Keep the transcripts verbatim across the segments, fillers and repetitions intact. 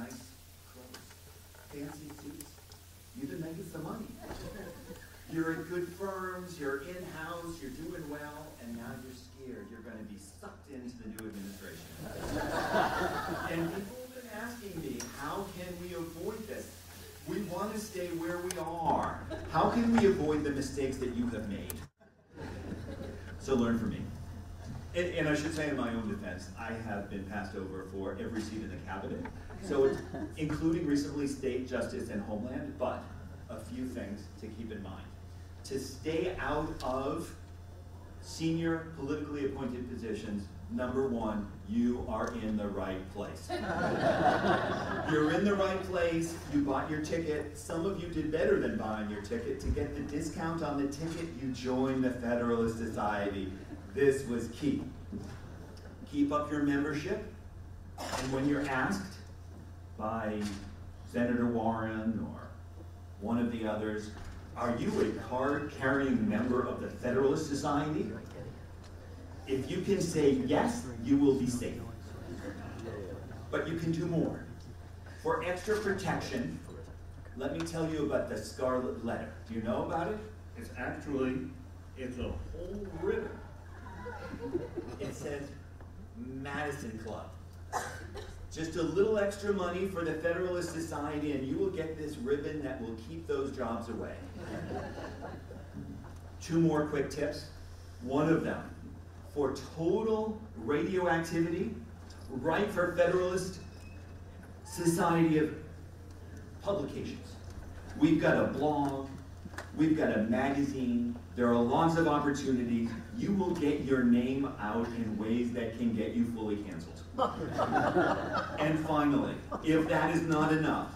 nice clothes, fancy suits. You're the making some money. You're at good firms, you're in-house, you're doing well, and now you're scared you're going to be sucked into the new administration. And people have been asking me, how can we avoid this? We want to stay where we are. How can we avoid the mistakes that you have made? So learn from me. And, and I should say in my own defense, I have been passed over for every seat in the cabinet. So it's including recently state, justice, and homeland, but a few things to keep in mind. To stay out of senior politically appointed positions, number one, you are in the right place. You're in the right place, you bought your ticket. Some of you did better than buying your ticket. To get the discount on the ticket, you joined the Federalist Society. This was key. Keep up your membership, and when you're asked by Senator Warren or one of the others, are you a card-carrying member of the Federalist Society? If you can say yes, you will be safe. But you can do more. For extra protection, let me tell you about the Scarlet Letter. Do you know about it? It's actually, it's a whole ribbon. It says Madison Club. Just a little extra money for the Federalist Society and you will get this ribbon that will keep those jobs away. Two more quick tips. One of them, for total radioactivity, write for Federalist Society of publications. We've got a blog, we've got a magazine, there are lots of opportunities. You will get your name out in ways that can get you fully canceled. And finally, if that is not enough,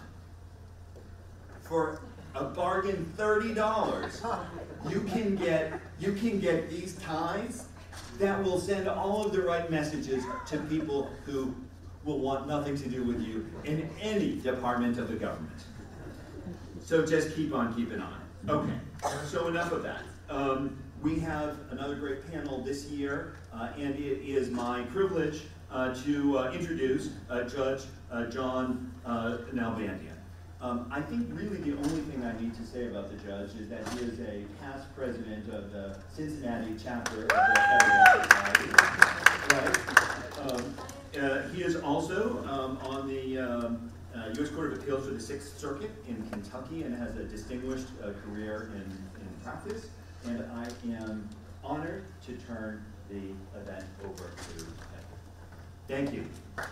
for a bargain thirty dollars, you can get you can get these ties that will send all of the right messages to people who will want nothing to do with you in any department of the government. So just keep on keeping on. Okay, so enough of that. Um, we have another great panel this year, uh, and it is my privilege uh, to uh, introduce uh, Judge uh, John uh, Nalbandian. Um, I think really the only thing I need to say about the judge is that he is a past president of the Cincinnati chapter of the Federalist Society. Right? Um, uh, he is also um, on the um, uh, U S Court of Appeals for the Sixth Circuit in Kentucky and has a distinguished uh, career in, in practice. And I am honored to turn the event over to him. Thank you. Uh,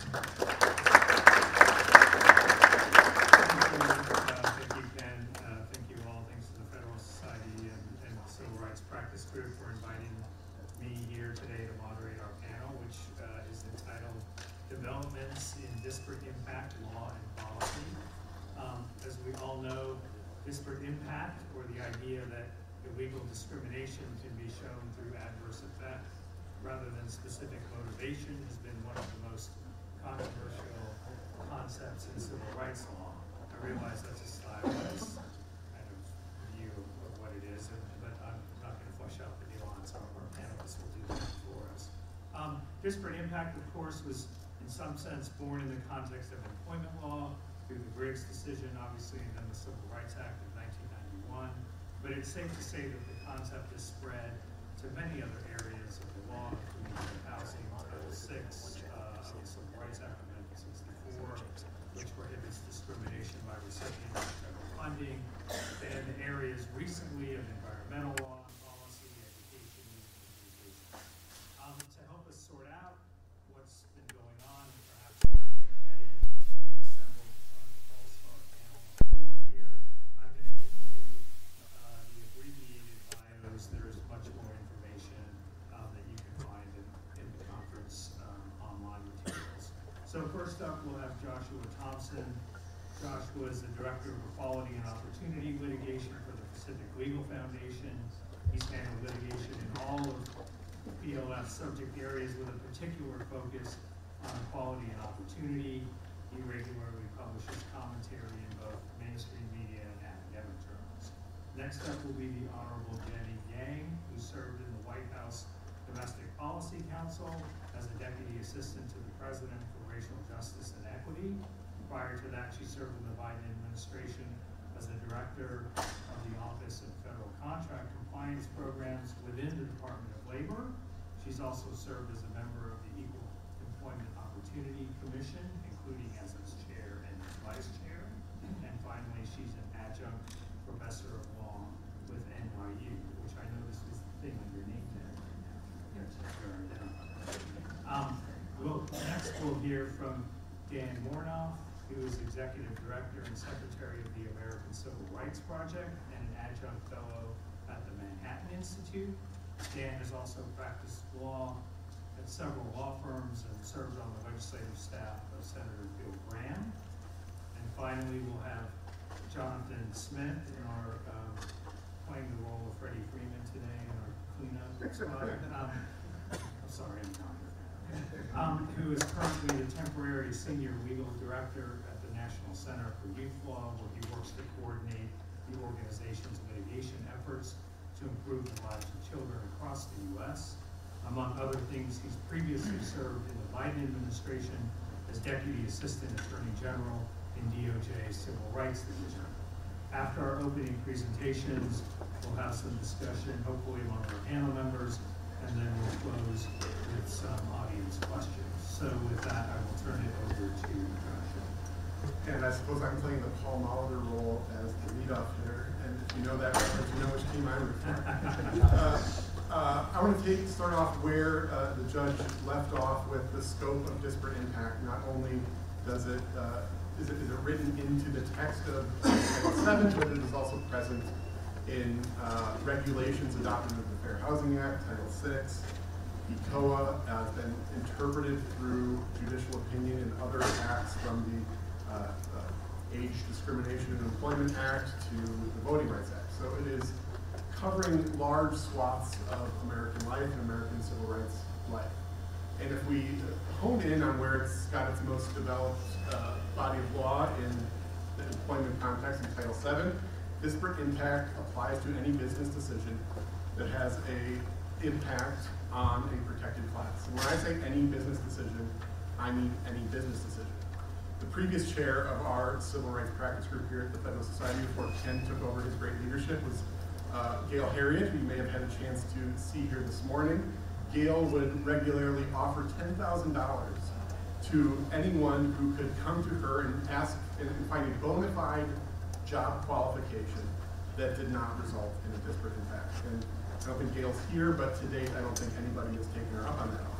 thank you, Ken. Uh, thank you all. Thanks to the Federalist Society and, and the Civil Rights Practice Group for inviting me here today to moderate our panel, which uh, is entitled Developments in Disparate Impact, Law and Policy. Um, as we all know, disparate impact, or the idea that illegal discrimination can be shown through adverse effect rather than specific motivation, has been one of the most controversial concepts in civil rights law. I realize that's a stylized kind of view of what it is, and, but I'm not going to flesh out the nuance. Some of our panelists will do that for us. Um, disparate impact, of course, was in some sense born in the context of employment law through the Briggs decision, obviously, and then the Civil Rights Act of nineteen ninety-one. But it's safe to say that the concept is spread to many other areas of the law, including housing, Title six uh, of the Civil Rights Act of nineteen sixty-four, which prohibits discrimination by recipients of federal funding, and areas recently of environmental law, policy, education, and communications. Um, to help us sort out what's been going on and perhaps where we are headed, we've assembled an all-star panel of four here. I'm going to give you uh, the abbreviated bios. There is much more information um, that you can find in, in the conference um, online materials. So first up, we'll have Joshua Thompson. Joshua is the Director of Equality and Opportunity Litigation for the Pacific Legal Foundation. He's handled litigation in all of P L F subject areas with a particular focus on equality and opportunity. He regularly publishes commentary in both mainstream media and academic journals. Next up will be the Honorable Jenny Yang, who served in the White House Domestic Policy Council as a Deputy Assistant to the President for Racial Justice and Equity. Prior to that, she served in the Biden administration as the director of the Office of Federal Contract Compliance Programs within the Department of Labor. She's also served as a member of the Equal Employment Opportunity Commission, including as its chair and vice chair. And finally, she's an adjunct professor of law with N Y U, which I noticed is the thing on your name tag right now. Yes, um, we'll, next, we'll hear from Dan Mornoff, who is Executive Director and Secretary of the American Civil Rights Project and an adjunct fellow at the Manhattan Institute. Dan has also practiced law at several law firms and served on the legislative staff of Senator Bill Graham. And finally, we'll have Jonathan Smith in our, um, playing the role of Freddie Freeman today in our cleanup squad. Um, I'm sorry, I'm not. Um, who is currently the temporary senior legal director at the National Center for Youth Law, where he works to coordinate the organization's litigation efforts to improve the lives of children across the U S. Among other things, he's previously served in the Biden administration as Deputy Assistant Attorney General in D O J's Civil Rights Division. After our opening presentations, we'll have some discussion, hopefully among our panel members, and then we'll close with some audience questions. So with that, I will turn it over to Josh. And I suppose I'm playing the Paul Molitor role as the leadoff hitter. And if you know that reference, you know which team I root for. uh, uh, I want to take, start off where uh, the judge left off with the scope of disparate impact. Not only does it, uh, is it, is it written into the text of Title seven, but it is also present in uh, regulations adopted under the Fair Housing Act, Title six. E C O A has been interpreted through judicial opinion and other acts from the uh, uh, Age Discrimination and Employment Act to the Voting Rights Act. So it is covering large swaths of American life and American civil rights life. And if we hone in on where it's got its most developed uh, body of law in the employment context in Title seven, disparate impact applies to any business decision that has a impact on a protected class. And when I say any business decision, I mean any business decision. The previous chair of our civil rights practice group here at the Federal Society before Ken took over his great leadership was uh, Gail Harriet, who you may have had a chance to see here this morning. Gail would regularly offer ten thousand dollars to anyone who could come to her and ask and find a bona fide job qualification that did not result in a disparate impact. And I don't think Gail's here, but to date, I don't think anybody has taken her up on that.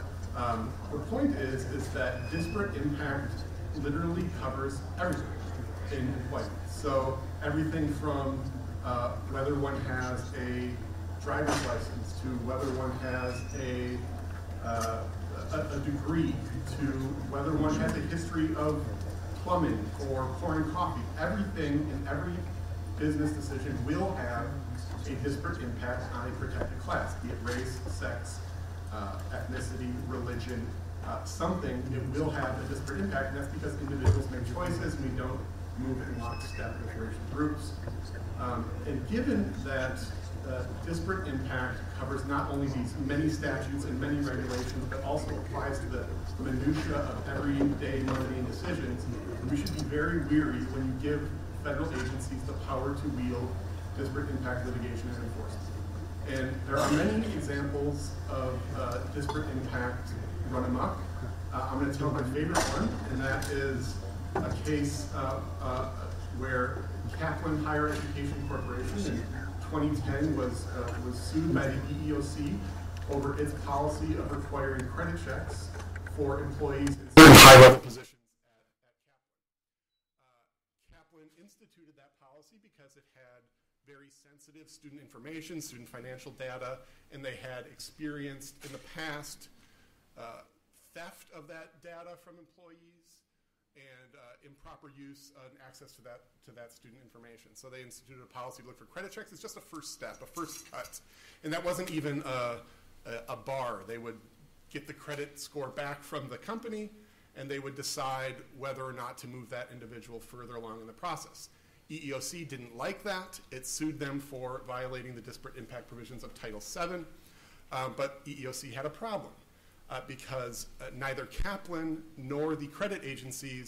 Um, the point is, is that disparate impact literally covers everything in employment. So everything from uh, whether one has a driver's license to whether one has a, uh, a, a degree to whether one has a history of plumbing or pouring coffee. Everything in every business decision will have a disparate impact on a protected class, be it race, sex, uh, ethnicity, religion, uh, something, it will have a disparate impact, and that's because individuals make choices, and we don't move in lockstep with racial groups. Um, and given that uh, disparate impact covers not only these many statutes and many regulations, but also applies to the minutia of everyday mundane decisions, we should be very weary when you give federal agencies the power to wield disparate impact litigation and enforcement. And there are many examples of uh, disparate impact run amok. Uh, I'm going to tell my favorite one, and that is a case uh, uh, where Kaplan Higher Education Corporation in twenty ten was uh, was sued by the E E O C over its policy of requiring credit checks for employees in certain high-level positions at, at Kaplan. Uh, Kaplan instituted that policy because it had very sensitive student information, student financial data, and they had experienced in the past uh, theft of that data from employees and uh, improper use and access to that to that student information. So they instituted a policy to look for credit checks. It's just a first step, a first cut. And that wasn't even a, a, a bar. They would get the credit score back from the company, and they would decide whether or not to move that individual further along in the process. E E O C didn't like that. It sued them for violating the disparate impact provisions of Title seven, uh, but E E O C had a problem uh, because uh, neither Kaplan nor the credit agencies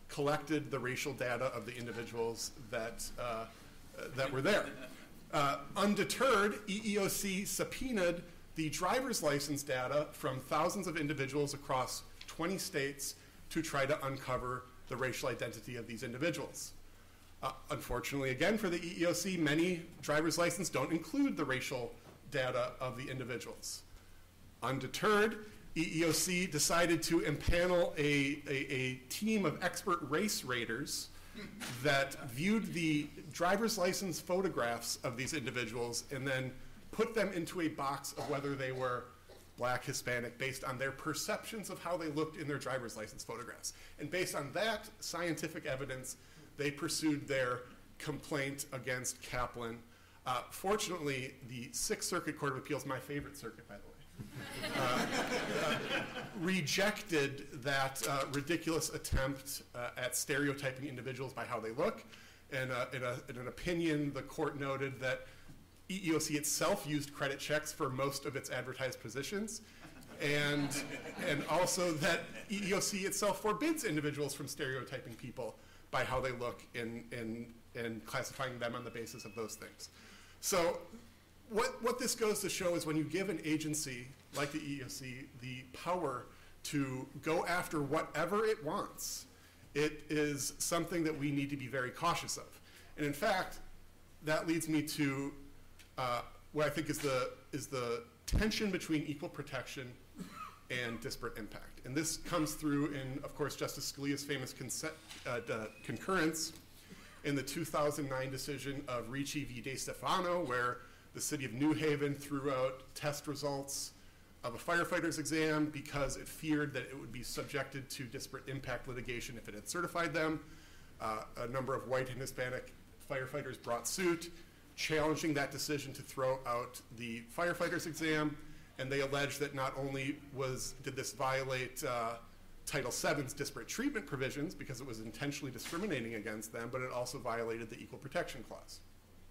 collected the racial data of the individuals that, uh, that were there. Uh, undeterred, E E O C subpoenaed the driver's license data from thousands of individuals across twenty states to try to uncover the racial identity of these individuals. Uh, unfortunately, again, for the E E O C, many driver's licenses don't include the racial data of the individuals. Undeterred, E E O C decided to impanel a, a, a team of expert race raters that viewed the driver's license photographs of these individuals and then put them into a box of whether they were Black, Hispanic, based on their perceptions of how they looked in their driver's license photographs. And based on that scientific evidence, they pursued their complaint against Kaplan. Uh, fortunately, the Sixth Circuit Court of Appeals, my favorite circuit, by the way, uh, uh, rejected that uh, ridiculous attempt uh, at stereotyping individuals by how they look. And uh, in, a, in an opinion, the court noted that E E O C itself used credit checks for most of its advertised positions, and, and also that E E O C itself forbids individuals from stereotyping people by how they look in, in, in classifying them on the basis of those things. So what, what this goes to show is when you give an agency like the E E O C the power to go after whatever it wants, it is something that we need to be very cautious of. And in fact, that leads me to uh, what I think is the, is the tension between equal protection and disparate impact. And this comes through in, of course, Justice Scalia's famous conce- uh, concurrence in the two thousand nine decision of Ricci v. De Stefano, where the city of New Haven threw out test results of a firefighter's exam because it feared that it would be subjected to disparate impact litigation if it had certified them. Uh, a number of white and Hispanic firefighters brought suit, challenging that decision to throw out the firefighter's exam, and they alleged that not only was did this violate uh, Title seven's disparate treatment provisions because it was intentionally discriminating against them, but it also violated the Equal Protection Clause.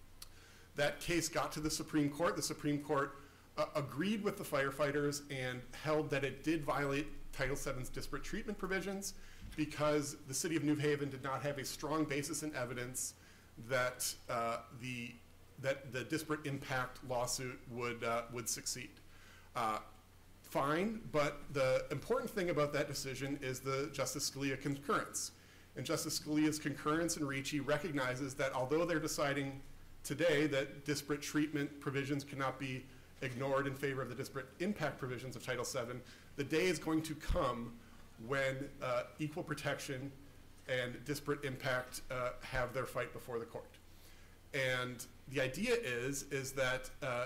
That case got to the Supreme Court. The Supreme Court uh, agreed with the firefighters and held that it did violate Title seven's disparate treatment provisions because the city of New Haven did not have a strong basis in evidence that uh, the that the disparate impact lawsuit would uh, would succeed. Uh, fine, but the important thing about that decision is the Justice Scalia concurrence. And Justice Scalia's concurrence in Ricci recognizes that although they're deciding today that disparate treatment provisions cannot be ignored in favor of the disparate impact provisions of Title seven, the day is going to come when uh, equal protection and disparate impact uh, have their fight before the court. And the idea is, is that uh,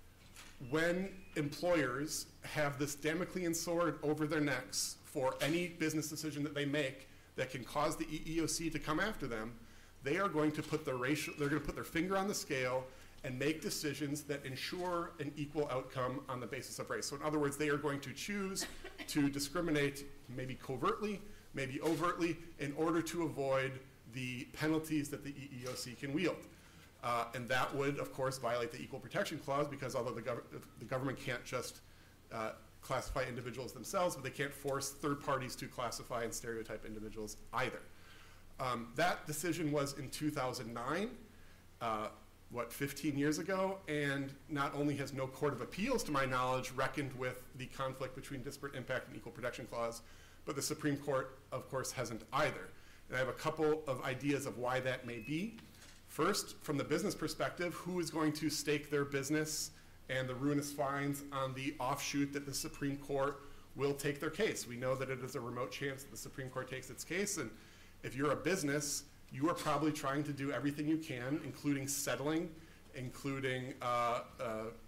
when employers have this Damoclean sword over their necks for any business decision that they make that can cause the E E O C to come after them, they are going to put their racial, they're going to put their finger on the scale and make decisions that ensure an equal outcome on the basis of race. So in other words, they are going to choose to discriminate maybe covertly, maybe overtly, in order to avoid the penalties that the E E O C can wield. Uh, and that would, of course, violate the Equal Protection Clause because although the, gov the government can't just uh, classify individuals themselves, but they can't force third parties to classify and stereotype individuals either. Um, that decision was in two thousand nine, uh, what, fifteen years ago, and not only has no court of appeals, to my knowledge, reckoned with the conflict between disparate impact and Equal Protection Clause, but the Supreme Court, of course, hasn't either. And I have a couple of ideas of why that may be. First, from the business perspective, who is going to stake their business and the ruinous fines on the offshoot that the Supreme Court will take their case? We know that it is a remote chance that the Supreme Court takes its case, and if you're a business, you are probably trying to do everything you can, including settling, including uh, uh,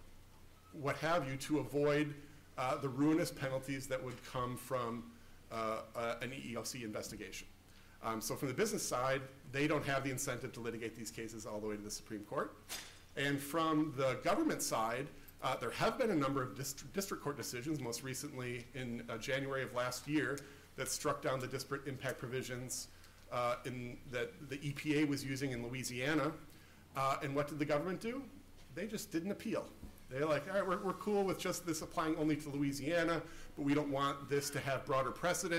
what have you, to avoid uh, the ruinous penalties that would come from uh, uh, an E E O C investigation. Um, so from the business side, they don't have the incentive to litigate these cases all the way to the Supreme Court. And from the government side, uh, there have been a number of dist district court decisions, most recently in uh, January of last year, that struck down the disparate impact provisions uh, in, that the E P A was using in Louisiana. Uh, and what did the government do? They just didn't appeal. They're like, all right, we're, we're cool with just this applying only to Louisiana, but we don't want this to have broader precedent.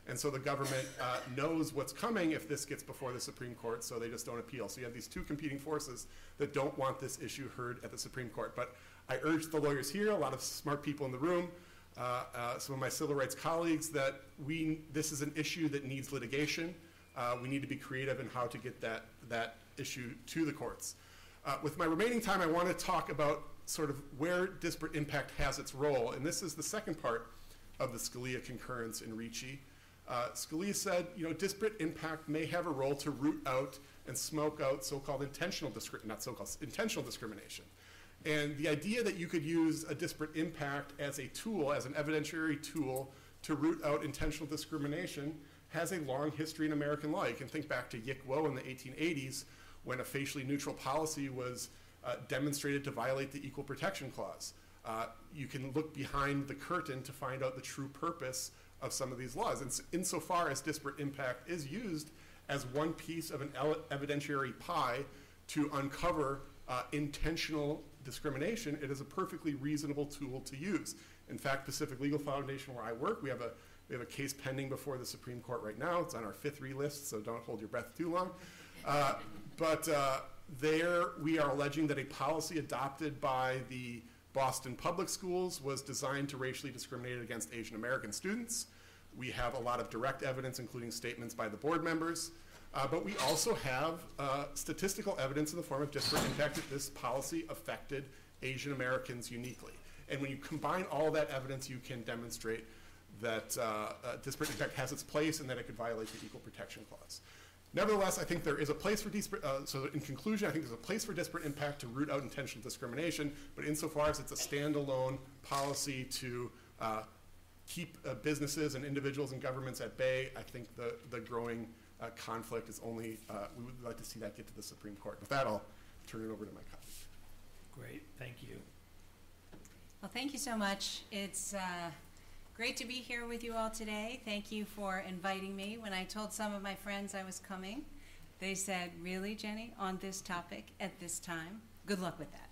And so the government uh, knows what's coming if this gets before the Supreme Court, so they just don't appeal. So you have these two competing forces that don't want this issue heard at the Supreme Court. But I urge the lawyers here, a lot of smart people in the room, uh, uh, some of my civil rights colleagues, that we, this is an issue that needs litigation. Uh, we need to be creative in how to get that, that issue to the courts. Uh, with my remaining time, I want to talk about sort of where disparate impact has its role. And this is the second part of the Scalia concurrence in Ricci. Uh, Scalia said, you know, disparate impact may have a role to root out and smoke out so-called intentional discrimination, not so-called intentional discrimination. And the idea that you could use a disparate impact as a tool, as an evidentiary tool, to root out intentional discrimination has a long history in American law. You can think back to Yick Wo in the eighteen eighties when a facially neutral policy was uh, demonstrated to violate the Equal Protection Clause. Uh, you can look behind the curtain to find out the true purpose of some of these laws. And insofar as disparate impact is used as one piece of an evidentiary pie to uncover uh, intentional discrimination, it is a perfectly reasonable tool to use. In fact, Pacific Legal Foundation, where I work, we have a we have a case pending before the Supreme Court right now. It's on our fifth re-list, so don't hold your breath too long. Uh, but uh, there we are alleging that a policy adopted by the Boston Public Schools was designed to racially discriminate against Asian American students. We have a lot of direct evidence, including statements by the board members. Uh, but we also have uh, statistical evidence in the form of disparate impact that this policy affected Asian Americans uniquely. And when you combine all that evidence, you can demonstrate that uh, uh, disparate impact has its place and that it could violate the Equal Protection Clause. Nevertheless, I think there is a place for disparate, uh, so in conclusion, I think there's a place for disparate impact to root out intentional discrimination, but insofar as it's a standalone policy to uh, keep uh, businesses and individuals and governments at bay, I think the, the growing uh, conflict is only, uh, we would like to see that get to the Supreme Court. With that, I'll turn it over to my colleague. Great, thank you. Well, thank you so much. It's uh, great to be here with you all today. Thank you for inviting me. When I told some of my friends I was coming, they said, really, Jenny, on this topic at this time? Good luck with that.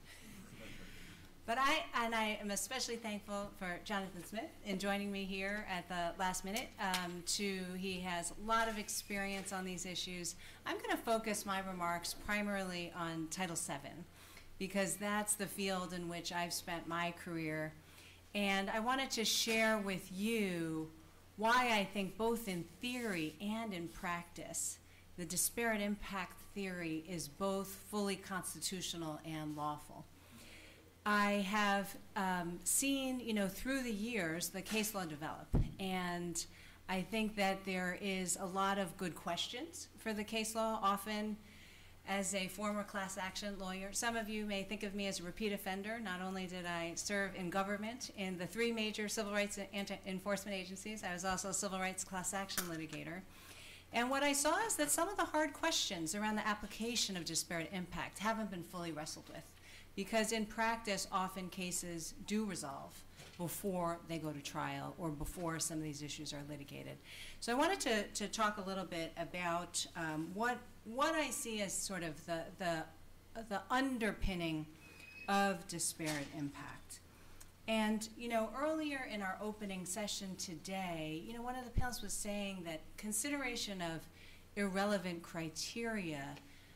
But I, and I am especially thankful for Jonathan Smith in joining me here at the last minute. Um, to, he has a lot of experience on these issues. I'm going to focus my remarks primarily on Title seven, because that's the field in which I've spent my career. And I wanted to share with you why I think both in theory and in practice, the disparate impact theory is both fully constitutional and lawful. I have um, seen, you know, through the years, the case law develop, and I think that there is a lot of good questions for the case law. Often, as a former class action lawyer, some of you may think of me as a repeat offender. Not only did I serve in government in the three major civil rights enforcement agencies, I was also a civil rights class action litigator. And what I saw is that some of the hard questions around the application of disparate impact haven't been fully wrestled with, because in practice, often cases do resolve before they go to trial or before some of these issues are litigated. So I wanted to, to talk a little bit about um, what, what I see as sort of the, the, the underpinning of disparate impact. And, you know, earlier in our opening session today, you know, one of the panelists was saying that consideration of irrelevant criteria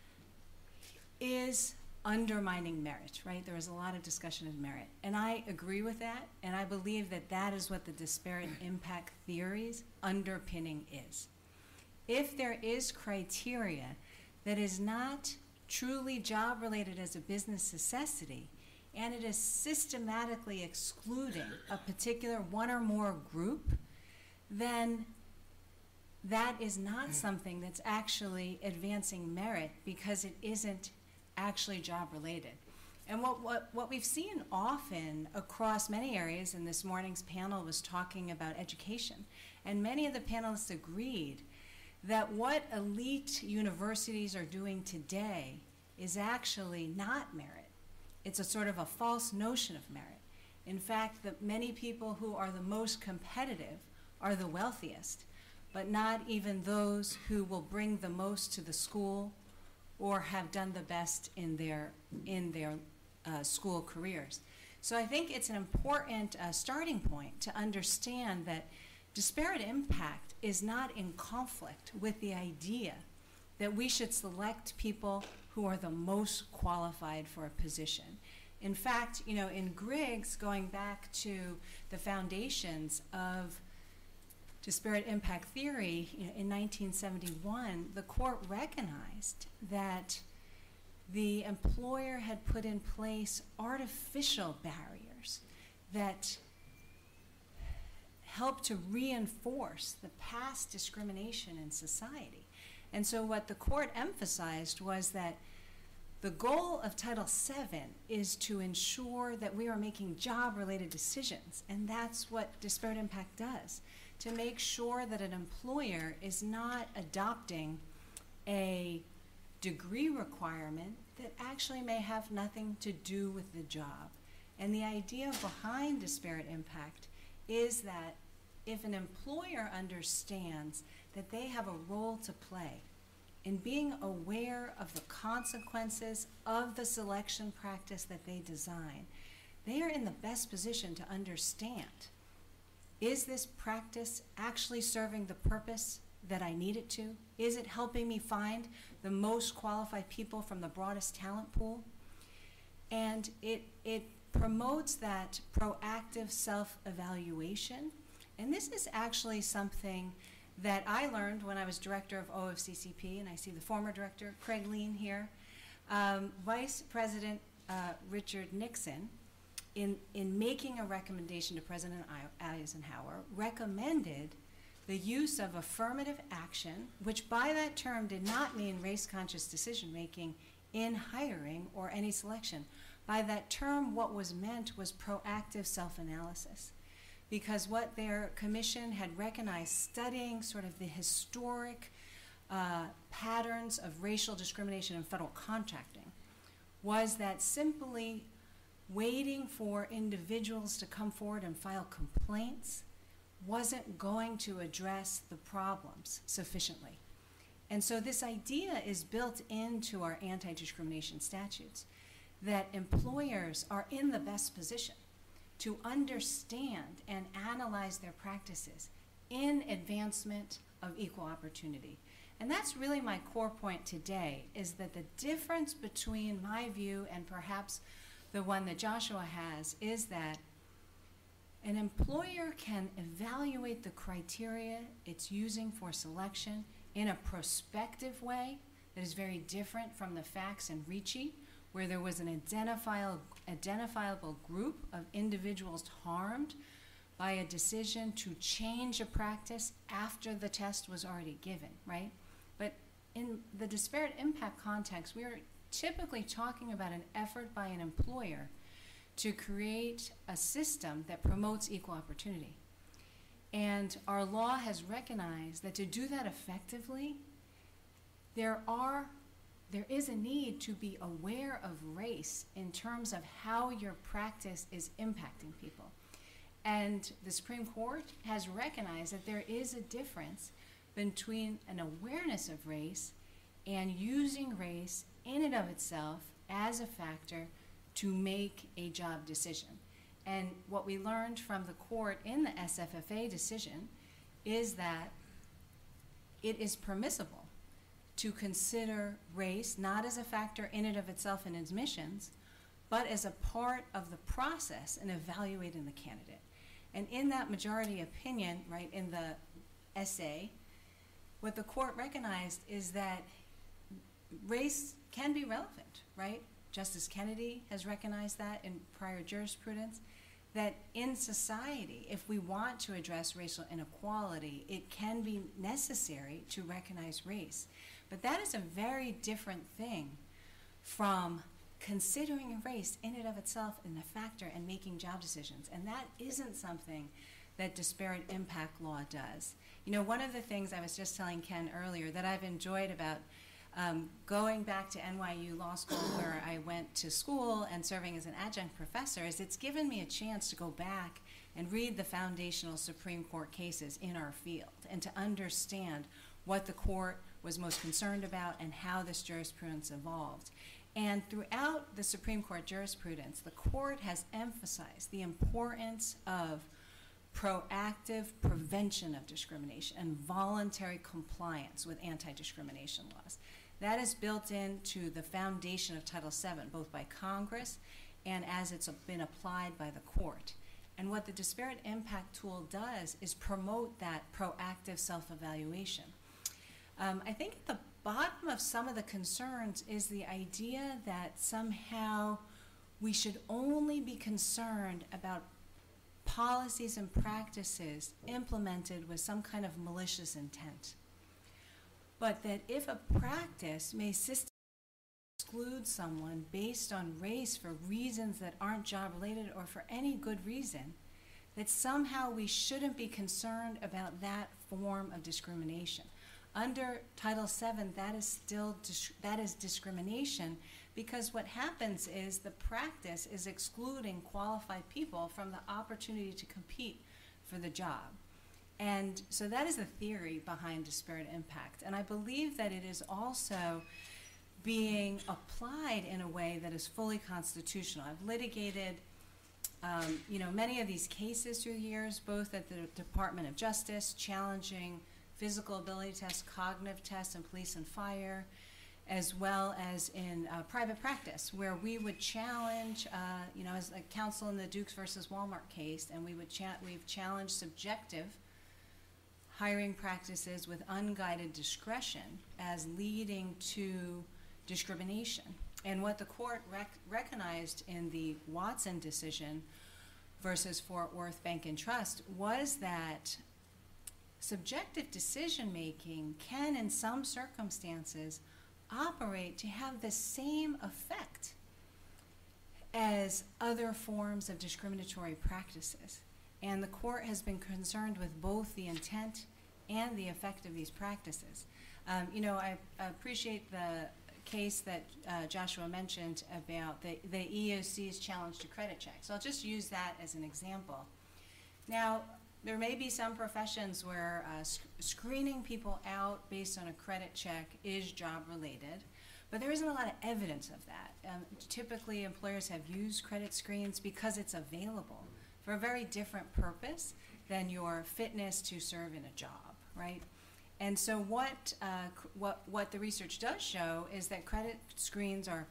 is undermining merit, right? There was a lot of discussion of merit. And I agree with that, and I believe that that is what the disparate impact theory's underpinning is. If there is criteria that is not truly job-related as a business necessity, and it is systematically excluding a particular one or more group, then that is not something that's actually advancing merit, because it isn't actually job related. And what, what, what we've seen often across many areas, and this morning's panel was talking about education, and many of the panelists agreed that what elite universities are doing today is actually not merit. It's a sort of a false notion of merit. In fact, the many people who are the most competitive are the wealthiest, but not even those who will bring the most to the school or have done the best in their, in their uh, school careers. So I think it's an important uh, starting point to understand that disparate impact is not in conflict with the idea that we should select people who are the most qualified for a position. In fact, you know, in Griggs, going back to the foundations of disparate impact theory, you know, in nineteen seventy-one, the court recognized that the employer had put in place artificial barriers that helped to reinforce the past discrimination in society. And so what the court emphasized was that the goal of Title seven is to ensure that we are making job-related decisions, and that's what disparate impact does, to make sure that an employer is not adopting a degree requirement that actually may have nothing to do with the job. And the idea behind disparate impact is that if an employer understands that they have a role to play in being aware of the consequences of the selection practice that they design, they are in the best position to understand, is this practice actually serving the purpose that I need it to? Is it helping me find the most qualified people from the broadest talent pool? And it, it promotes that proactive self-evaluation. And this is actually something that I learned when I was director of O F C C P, and I see the former director, Craig Lean, here. Um, Vice President uh, Richard Nixon, in, in making a recommendation to President Eisenhower, recommended the use of affirmative action, which by that term did not mean race-conscious decision-making in hiring or any selection. By that term, what was meant was proactive self-analysis. Because what their commission had recognized, studying sort of the historic uh, patterns of racial discrimination in federal contracting, was that simply waiting for individuals to come forward and file complaints wasn't going to address the problems sufficiently. And so this idea is built into our anti-discrimination statutes, that employers are in the best position to understand and analyze their practices in advancement of equal opportunity. And that's really my core point today, is that the difference between my view and perhaps the one that Joshua has is that an employer can evaluate the criteria it's using for selection in a prospective way that is very different from the facts in Ricci, where there was an identifiable, identifiable group of individuals harmed by a decision to change a practice after the test was already given, right? But in the disparate impact context, we are typically talking about an effort by an employer to create a system that promotes equal opportunity. And our law has recognized that to do that effectively, there are there is a need to be aware of race in terms of how your practice is impacting people. And the Supreme Court has recognized that there is a difference between an awareness of race and using race in and of itself as a factor to make a job decision. And what we learned from the court in the S F F A decision is that it is permissible to consider race not as a factor in and of itself in admissions, but as a part of the process in evaluating the candidate. And in that majority opinion, right, in the essay, what the court recognized is that race can be relevant, right? Justice Kennedy has recognized that in prior jurisprudence, that in society, if we want to address racial inequality, it can be necessary to recognize race. But that is a very different thing from considering race in and of itself in a factor and making job decisions. And that isn't something that disparate impact law does. You know, one of the things I was just telling Ken earlier that I've enjoyed about um, going back to N Y U Law School, where I went to school and serving as an adjunct professor, is it's given me a chance to go back and read the foundational Supreme Court cases in our field and to understand what the court was most concerned about and how this jurisprudence evolved. And throughout the Supreme Court jurisprudence, the court has emphasized the importance of proactive prevention of discrimination and voluntary compliance with anti-discrimination laws. That is built into the foundation of Title seven, both by Congress and as it's been applied by the court. And what the disparate impact tool does is promote that proactive self-evaluation. Um, I think at the bottom of some of the concerns is the idea that somehow we should only be concerned about policies and practices implemented with some kind of malicious intent. But that if a practice may systematically exclude someone based on race for reasons that aren't job-related or for any good reason, that somehow we shouldn't be concerned about that form of discrimination. Under Title seven, that is still dis that is discrimination, because what happens is the practice is excluding qualified people from the opportunity to compete for the job. And so that is the theory behind disparate impact. And I believe that it is also being applied in a way that is fully constitutional. I've litigated um, you know, many of these cases through the years, both at the Department of Justice, challenging physical ability tests, cognitive tests in police and fire, as well as in uh, private practice, where we would challenge, uh, you know, as a counsel in the Dukes versus Walmart case, and we would cha we've challenged subjective hiring practices with unguided discretion as leading to discrimination. And what the court rec recognized in the Watson decision versus Fort Worth Bank and Trust was that subjective decision-making can, in some circumstances, operate to have the same effect as other forms of discriminatory practices. And the court has been concerned with both the intent and the effect of these practices. Um, you know, I, I appreciate the case that uh, Joshua mentioned about the, the E E O C's challenge to credit checks. So I'll just use that as an example. Now, there may be some professions where uh, sc screening people out based on a credit check is job-related, but there isn't a lot of evidence of that. Um, typically, employers have used credit screens because it's available for a very different purpose than your fitness to serve in a job, right? And so what, uh, what, what the research does show is that credit screens are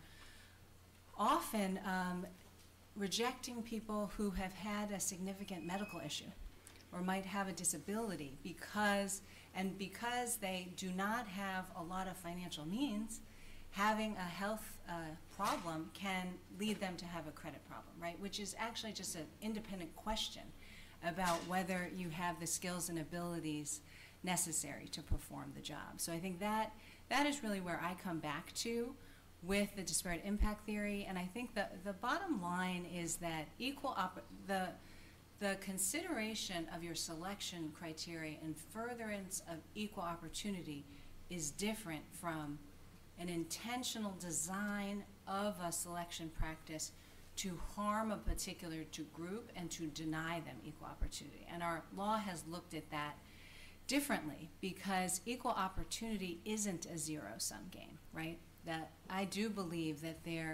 often um, rejecting people who have had a significant medical issue or might have a disability because, and because they do not have a lot of financial means, having a health uh, problem can lead them to have a credit problem, right? Which is actually just an independent question about whether you have the skills and abilities necessary to perform the job. So I think that that is really where I come back to with the disparate impact theory. And I think the, the bottom line is that equal op the The consideration of your selection criteria in furtherance of equal opportunity is different from an intentional design of a selection practice to harm a particular to group and to deny them equal opportunity. And our law has looked at that differently because equal opportunity isn't a zero-sum game, right? That I do believe that there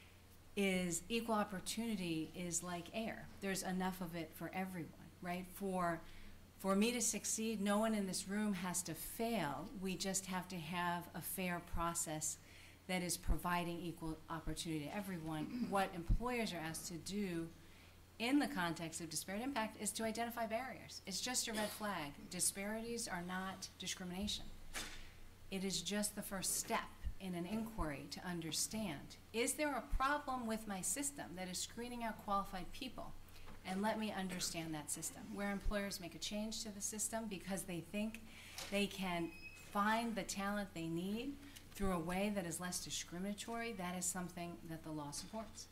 is equal opportunity is like air. There's enough of it for everyone, right? For, for me to succeed, no one in this room has to fail. We just have to have a fair process that is providing equal opportunity to everyone. What employers are asked to do in the context of disparate impact is to identify barriers. It's just a red flag. Disparities are not discrimination. It is just the first step in an inquiry to understand, is there a problem with my system that is screening out qualified people? And let me understand that system. Where employers make a change to the system because they think they can find the talent they need through a way that is less discriminatory, that is something that the law supports.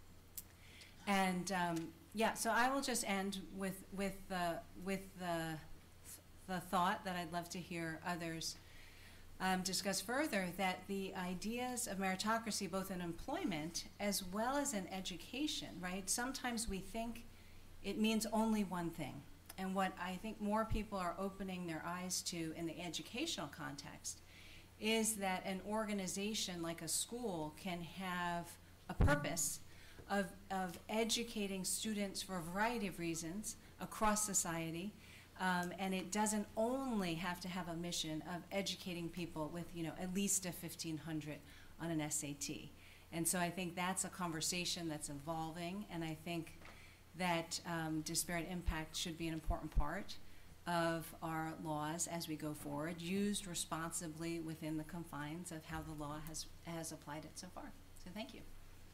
And um, yeah, so I will just end with, with, the, with the, the thought that I'd love to hear others Um, discuss further, that the ideas of meritocracy, both in employment as well as in education, right? Sometimes we think it means only one thing. And what I think more people are opening their eyes to in the educational context is that an organization like a school can have a purpose of, of educating students for a variety of reasons across society. Um, and it doesn't only have to have a mission of educating people with, you know, at least a fifteen hundred on an S A T. And so I think that's a conversation that's evolving, and I think that um, disparate impact should be an important part of our laws as we go forward, used responsibly within the confines of how the law has, has applied it so far. So thank you.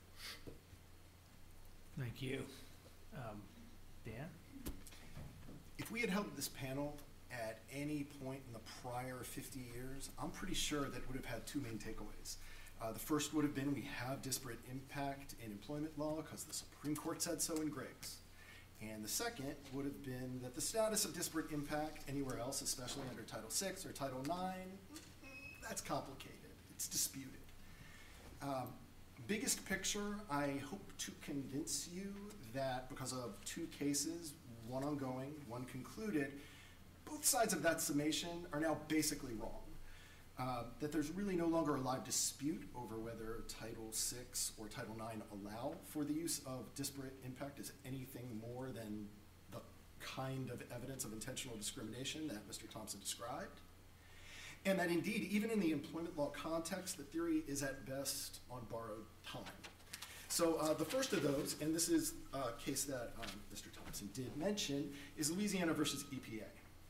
Thank you. Um, Dan? If we had held this panel at any point in the prior fifty years, I'm pretty sure that would have had two main takeaways. Uh, the first would have been we have disparate impact in employment law because the Supreme Court said so in Griggs. And the second would have been that the status of disparate impact anywhere else, especially under Title six or Title nine, that's complicated. It's disputed. Um, biggest picture, I hope to convince you that because of two cases, one ongoing, one concluded, both sides of that summation are now basically wrong. Uh, that there's really no longer a live dispute over whether Title six or Title nine allow for the use of disparate impact as anything more than the kind of evidence of intentional discrimination that Mister Thompson described. And that indeed, even in the employment law context, the theory is at best on borrowed time. So uh, the first of those, and this is a case that um, Mister Thompson did mention, is Louisiana versus E P A.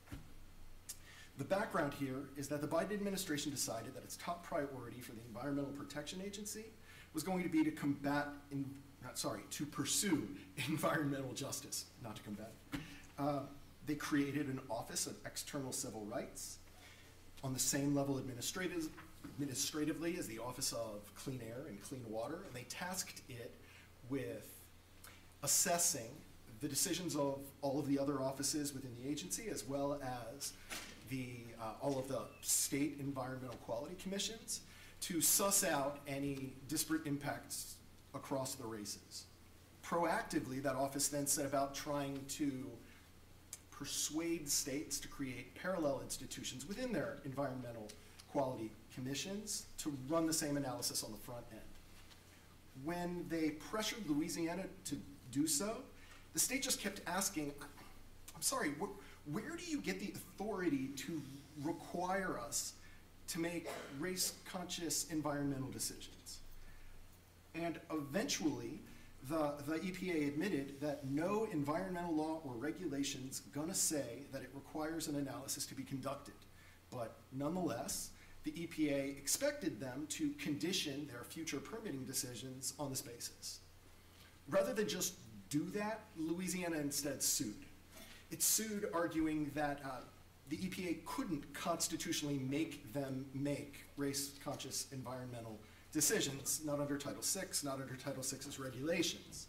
The background here is that the Biden administration decided that its top priority for the Environmental Protection Agency was going to be to combat, in, not, sorry, to pursue environmental justice, not to combat. Uh, they created an Office of External Civil Rights on the same level administrative, administratively as the Office of Clean Air and Clean Water, and they tasked it with assessing the decisions of all of the other offices within the agency, as well as the, uh, all of the state environmental quality commissions, to suss out any disparate impacts across the races. Proactively, that office then set about trying to persuade states to create parallel institutions within their environmental quality commissions to run the same analysis on the front end. When they pressured Louisiana to do so, the state just kept asking, I'm sorry, wh where do you get the authority to require us to make race-conscious environmental decisions? And eventually, the, the E P A admitted that no environmental law or regulation's gonna say that it requires an analysis to be conducted. But nonetheless, the E P A expected them to condition their future permitting decisions on this basis. Rather than just do that, Louisiana instead sued. It sued, arguing that uh, the E P A couldn't constitutionally make them make race-conscious environmental decisions, not under Title six, not under Title six's regulations.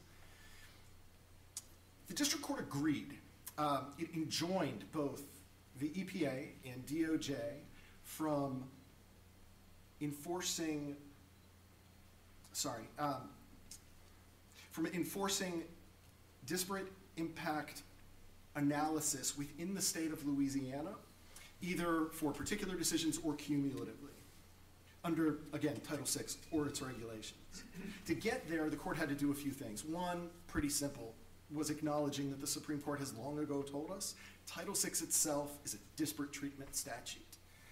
The district court agreed. Um, it enjoined both the E P A and D O J from enforcing, sorry, um, from enforcing disparate impact analysis within the state of Louisiana, either for particular decisions or cumulatively, under, again, Title six or its regulations. To get there, the court had to do a few things. One, pretty simple, was acknowledging that the Supreme Court has long ago told us Title six itself is a disparate treatment statute.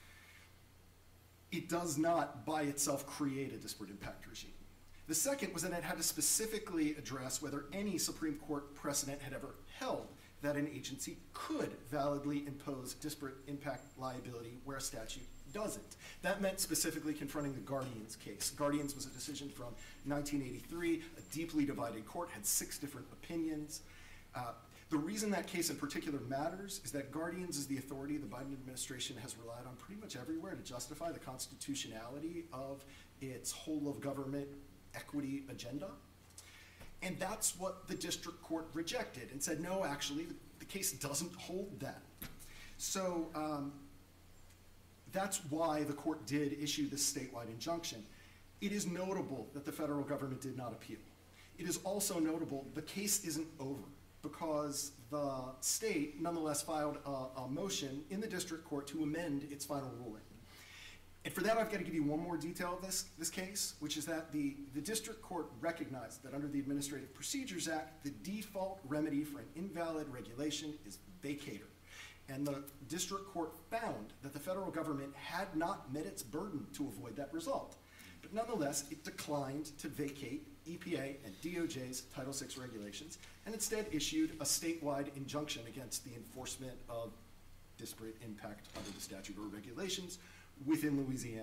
It does not, by itself, create a disparate impact regime. The second was that it had to specifically address whether any Supreme Court precedent had ever held that an agency could validly impose disparate impact liability where a statute doesn't. That meant specifically confronting the Guardians case. Guardians was a decision from nineteen eighty-three. A deeply divided court had six different opinions. Uh, the reason that case in particular matters is that Guardians is the authority the Biden administration has relied on pretty much everywhere to justify the constitutionality of its whole of government equity agenda. And that's what the district court rejected and said, no, actually, the, the case doesn't hold that. So um, that's why the court did issue this statewide injunction. It is notable that the federal government did not appeal. It is also notable the case isn't over because the state nonetheless filed a, a motion in the district court to amend its final ruling. And for that, I've got to give you one more detail of this, this case, which is that the, the district court recognized that under the Administrative Procedures Act, the default remedy for an invalid regulation is vacator. And the district court found that the federal government had not met its burden to avoid that result. But nonetheless, it declined to vacate E P A and D O J's Title six regulations, and instead issued a statewide injunction against the enforcement of disparate impact under the statute or regulations within Louisiana.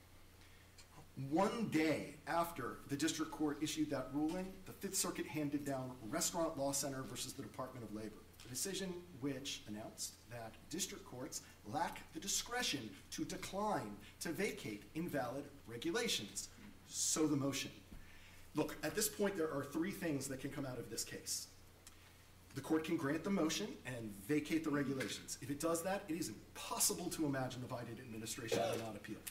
One day after the district court issued that ruling, the Fifth Circuit handed down Restaurant Law Center versus the Department of Labor, a decision which announced that district courts lack the discretion to decline to vacate invalid regulations. So the motion. Look, at this point, there are three things that can come out of this case. The court can grant the motion and vacate the regulations. If it does that, it is impossible to imagine the Biden administration will not appeal.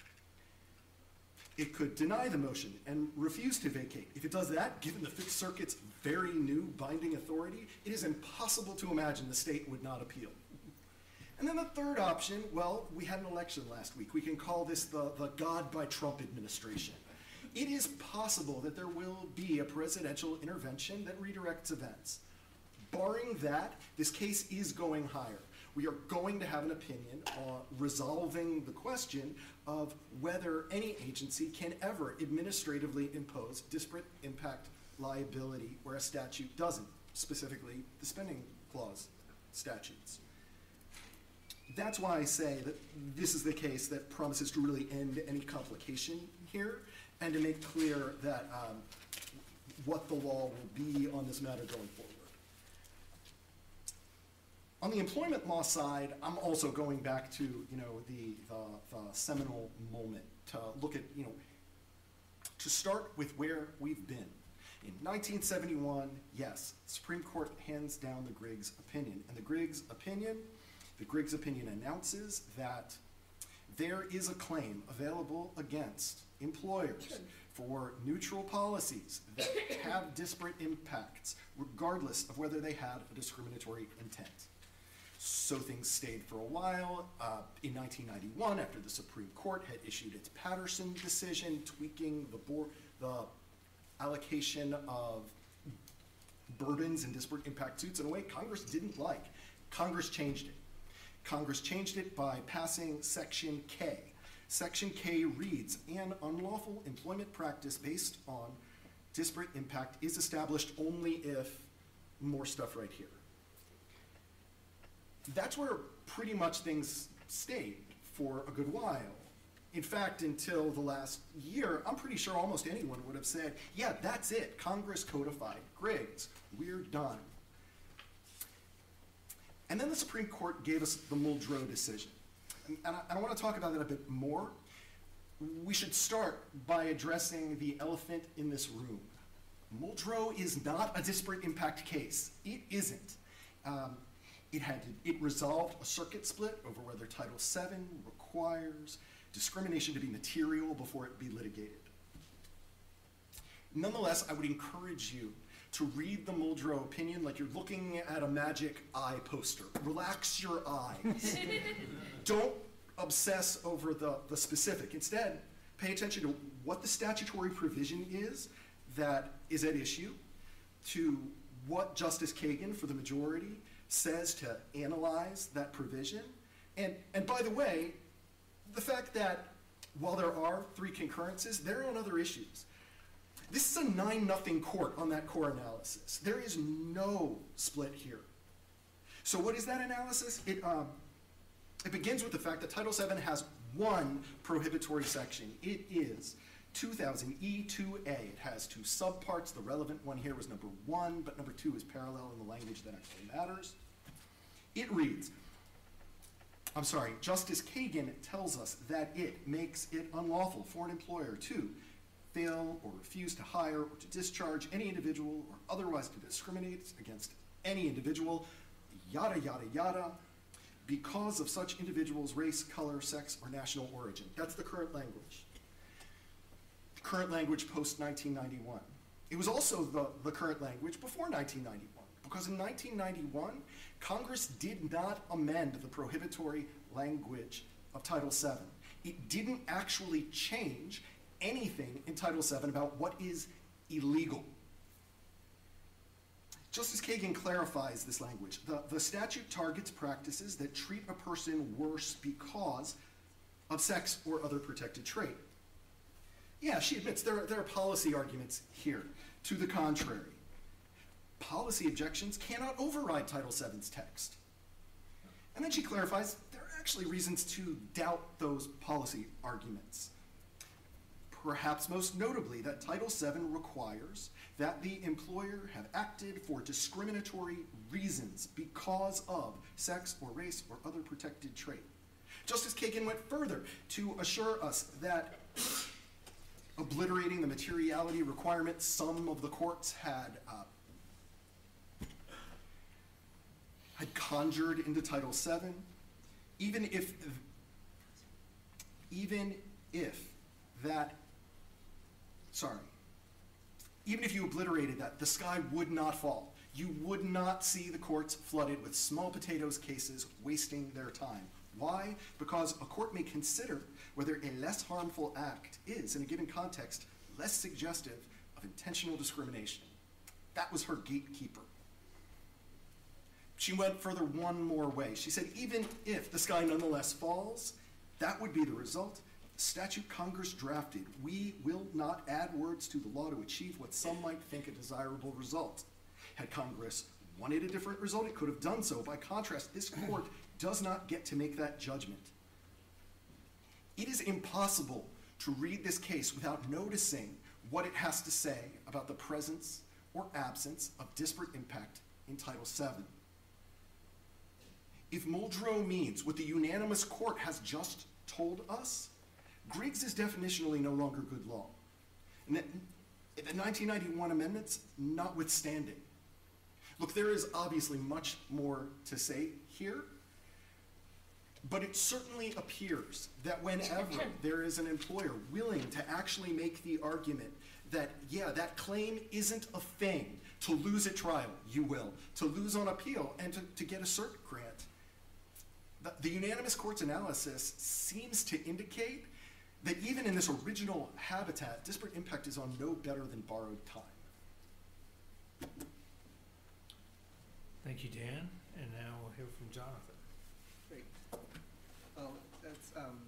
It could deny the motion and refuse to vacate. If it does that, given the Fifth Circuit's very new binding authority, it is impossible to imagine the state would not appeal. And then the third option, well, we had an election last week. We can call this the, the God by Trump administration. It is possible that there will be a presidential intervention that redirects events. Barring that, this case is going higher. We are going to have an opinion on resolving the question of whether any agency can ever administratively impose disparate impact liability where a statute doesn't, specifically the spending clause statutes. That's why I say that this is the case that promises to really end any complication here and to make clear that um, what the law will be on this matter going forward. On the employment law side, I'm also going back to, you know, the, the, the seminal moment to look at, you know, to start with where we've been. In nineteen seventy-one, yes, the Supreme Court hands down the Griggs opinion. And the Griggs opinion, the Griggs opinion announces that there is a claim available against employers for neutral policies that have disparate impacts, regardless of whether they had a discriminatory intent. So things stayed for a while. Uh, in nineteen ninety-one, after the Supreme Court had issued its Patterson decision, tweaking the, board, the allocation of burdens and disparate impact suits in a way Congress didn't like, Congress changed it. Congress changed it by passing Section K. Section K reads, an unlawful employment practice based on disparate impact is established only if more stuff right here. That's where pretty much things stayed for a good while. In fact, until the last year, I'm pretty sure almost anyone would have said, yeah, that's it. Congress codified Griggs. We're done. And then the Supreme Court gave us the Muldrow decision. And, and, I, and I want to talk about that a bit more. We should start by addressing the elephant in this room. Muldrow is not a disparate impact case. It isn't. Um, It had to, it resolved a circuit split over whether Title seven requires discrimination to be material before it be litigated. Nonetheless, I would encourage you to read the Muldrow opinion like you're looking at a magic eye poster. Relax your eyes. Don't obsess over the, the specific. Instead, pay attention to what the statutory provision is that is at issue, to what Justice Kagan for the majority says to analyze that provision. And, and by the way, the fact that while there are three concurrences, there are on other issues. This is a nine nothing court on that core analysis. There is no split here. So what is that analysis? It, um, it begins with the fact that Title seven has one prohibitory section. It is two thousand E two A. It has two subparts. The relevant one here was number one, but number two is parallel in the language that actually matters. It reads, I'm sorry, Justice Kagan tells us that it makes it unlawful for an employer to fail or refuse to hire or to discharge any individual or otherwise to discriminate against any individual, yada, yada, yada, because of such individual's race, color, sex, or national origin. That's the current language. Current language post nineteen ninety-one. It was also the, the current language before nineteen ninety-one, because in nineteen ninety-one, Congress did not amend the prohibitory language of Title seven. It didn't actually change anything in Title seven about what is illegal. Justice Kagan clarifies this language. The, the statute targets practices that treat a person worse because of sex or other protected trait. Yeah, she admits there are, there are policy arguments here. To the contrary, policy objections cannot override Title seven's text. And then she clarifies there are actually reasons to doubt those policy arguments. Perhaps most notably that Title seven requires that the employer have acted for discriminatory reasons because of sex or race or other protected trait. Justice Kagan went further to assure us that obliterating the materiality requirement some of the courts had uh, had conjured into Title seven, even if even if that sorry, even if you obliterated that, the sky would not fall. You would not see the courts flooded with small potatoes cases wasting their time. Why? Because a court may consider whether a less harmful act is, in a given context, less suggestive of intentional discrimination. That was her gatekeeper. She went further one more way. She said, even if the sky nonetheless falls, that would be the result. The statute Congress drafted, we will not add words to the law to achieve what some might think a desirable result. Had Congress wanted a different result, it could have done so. By contrast, this court does not get to make that judgment. It is impossible to read this case without noticing what it has to say about the presence or absence of disparate impact in Title seven. If Muldrow means what the unanimous court has just told us, Griggs is definitionally no longer good law. And the nineteen ninety-one amendments notwithstanding. Look, there is obviously much more to say here, but it certainly appears that whenever there is an employer willing to actually make the argument that, yeah, that claim isn't a thing, to lose at trial, you will, to lose on appeal, and to, to get a cert grant, the, the unanimous court's analysis seems to indicate that even in this original habitat, disparate impact is on no better than borrowed time. Thank you, Dan. And now we'll hear from Jonathan. Great. Well, it's, um,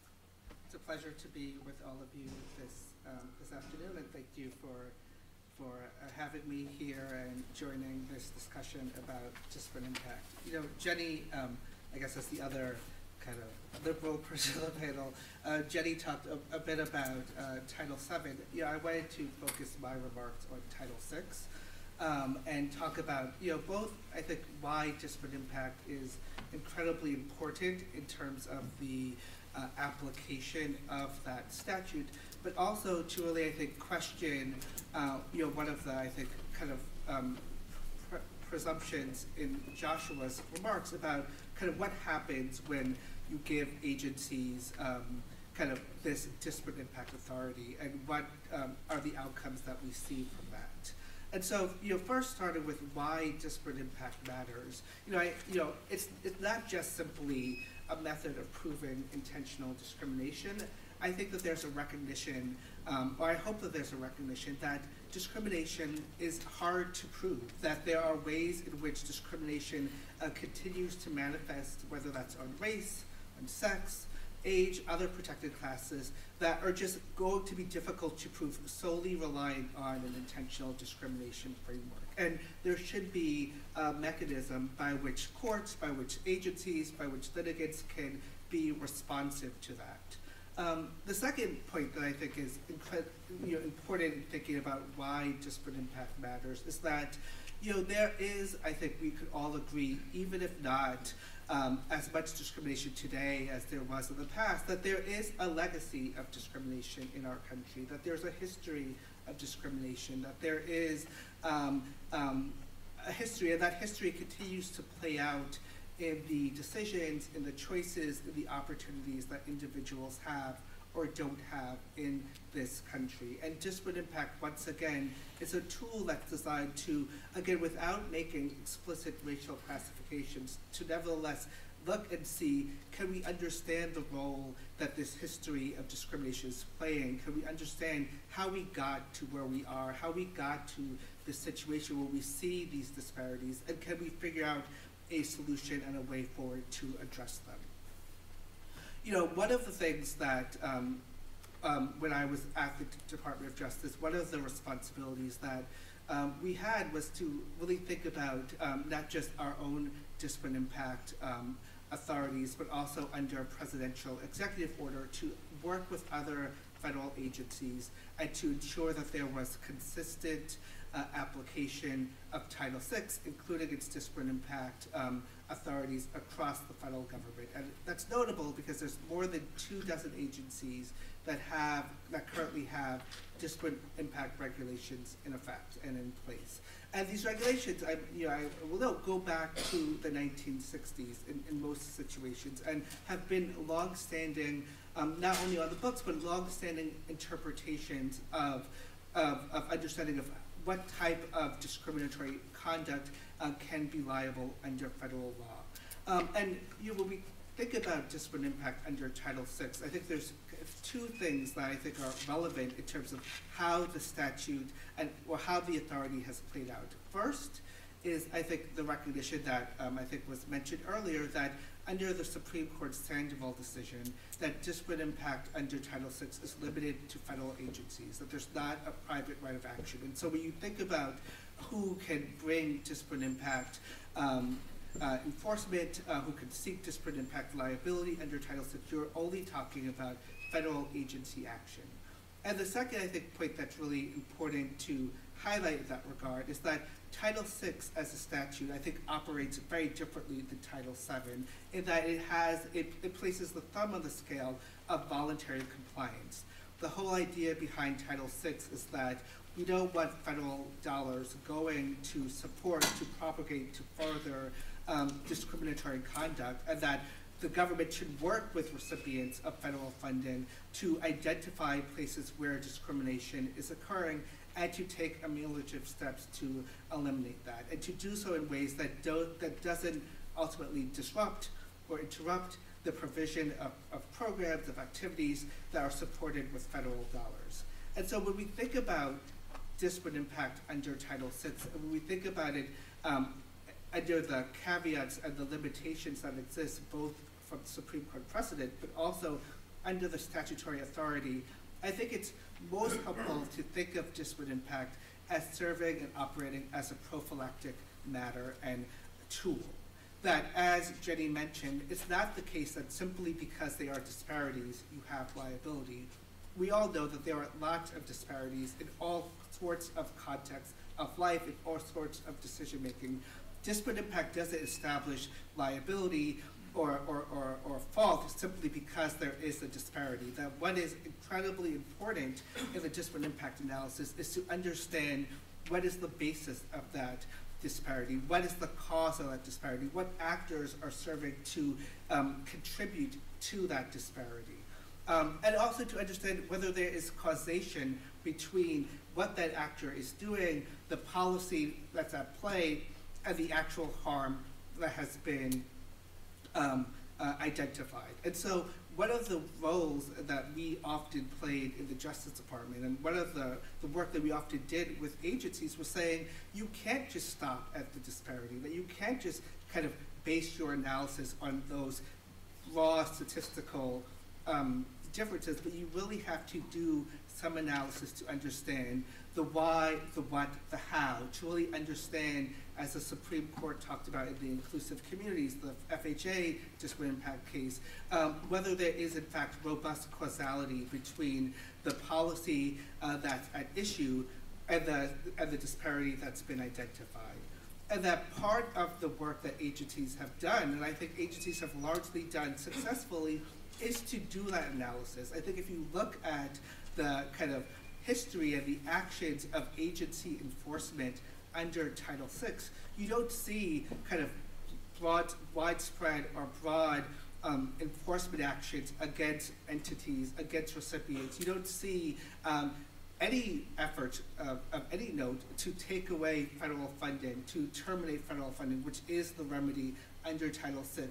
it's a pleasure to be with all of you this, um, this afternoon, and thank you for, for uh, having me here and joining this discussion about disparate impact. You know, Jenny, um, I guess as the other kind of liberal person on the panel, uh, Jenny talked a, a bit about uh, Title seven. You know, I wanted to focus my remarks on Title six. Um, and talk about, you know, both, I think, why disparate impact is incredibly important in terms of the uh, application of that statute, but also to really, I think, question, uh, you know, one of the, I think, kind of um, pre presumptions in Joshua's remarks about kind of what happens when you give agencies um, kind of this disparate impact authority, and what um, are the outcomes that we see from that. And so, you know, first starting with why disparate impact matters. You know, I, you know, it's it's not just simply a method of proving intentional discrimination. I think that there's a recognition, um, or I hope that there's a recognition that discrimination is hard to prove. That there are ways in which discrimination uh, continues to manifest, whether that's on race, on sex, age, other protected classes, that are just going to be difficult to prove solely relying on an intentional discrimination framework. And there should be a mechanism by which courts, by which agencies, by which litigants can be responsive to that. Um, the second point that I think is you know, important in thinking about why disparate impact matters is that, you know, there is, I think we could all agree, even if not Um, as much discrimination today as there was in the past, that there is a legacy of discrimination in our country, that there's a history of discrimination, that there is um, um, a history, and that history continues to play out in the decisions, in the choices, in the opportunities that individuals have or don't have in this country. And disparate impact, once again, is a tool that's designed to, again, without making explicit racial classifications, to nevertheless look and see, can we understand the role that this history of discrimination is playing? Can we understand how we got to where we are, how we got to this situation where we see these disparities, and can we figure out a solution and a way forward to address them? You know, one of the things that, um, um, when I was at the Department of Justice, one of the responsibilities that um, we had was to really think about um, not just our own disparate impact um, authorities, but also under presidential executive order to work with other federal agencies and to ensure that there was consistent uh, application of Title six, including its disparate impact um, authorities across the federal government. And that's notable because there's more than two dozen agencies that have, that currently have disparate impact regulations in effect and in place. And these regulations, I, you know, I will note, go back to the nineteen sixties in, in most situations and have been longstanding, um, not only on the books, but longstanding interpretations of, of, of understanding of what type of discriminatory conduct uh, can be liable under federal law. Um, and you know, when we think about disparate impact under Title six, I think there's two things that I think are relevant in terms of how the statute and or how the authority has played out. First is, I think, the recognition that um, I think was mentioned earlier that under the Supreme Court's Sandoval decision, that disparate impact under Title six is limited to federal agencies, that there's not a private right of action. And so when you think about who can bring disparate impact um, uh, enforcement, uh, who can seek disparate impact liability under Title six, you're only talking about federal agency action. And the second, I think, point that's really important to highlight in that regard is that Title six as a statute, I think, operates very differently than Title seven in that it has, it, it places the thumb on the scale of voluntary compliance. The whole idea behind Title six is that we don't want federal dollars going to support, to propagate, to further um, discriminatory conduct, and that the government should work with recipients of federal funding to identify places where discrimination is occurring and to take ameliorative steps to eliminate that, and to do so in ways that, don't, that doesn't ultimately disrupt or interrupt the provision of, of programs, of activities that are supported with federal dollars. And so when we think about disparate impact under Title six, and when we think about it um, under the caveats and the limitations that exist both from Supreme Court precedent, but also under the statutory authority, I think it's most helpful to think of disparate impact as serving and operating as a prophylactic matter and tool. That, as Jenny mentioned, it's not the case that simply because there are disparities, you have liability. We all know that there are lots of disparities in all sorts of contexts of life, in all sorts of decision making. Disparate impact doesn't establish liability or, or, or, or fault simply because there is a disparity. That what is incredibly important in the disparate impact analysis is to understand what is the basis of that disparity, what is the cause of that disparity, what actors are serving to um, contribute to that disparity. Um, and also to understand whether there is causation between what that actor is doing, the policy that's at play, and the actual harm that has been um, uh, identified. And so one of the roles that we often played in the Justice Department, and one of the, the work that we often did with agencies, was saying you can't just stop at the disparity, that you can't just kind of base your analysis on those raw statistical um, differences, but you really have to do some analysis to understand the why, the what, the how, to really understand, as the Supreme Court talked about in the inclusive communities, the F H A disparate impact case, um, whether there is in fact robust causality between the policy uh, that's at issue and the, and the disparity that's been identified. And that part of the work that agencies have done, and I think agencies have largely done successfully, is to do that analysis. I think if you look at the kind of history and the actions of agency enforcement under Title six, you don't see kind of broad, widespread or broad um, enforcement actions against entities, against recipients. You don't see um, any effort of, of any note to take away federal funding, to terminate federal funding, which is the remedy under Title six.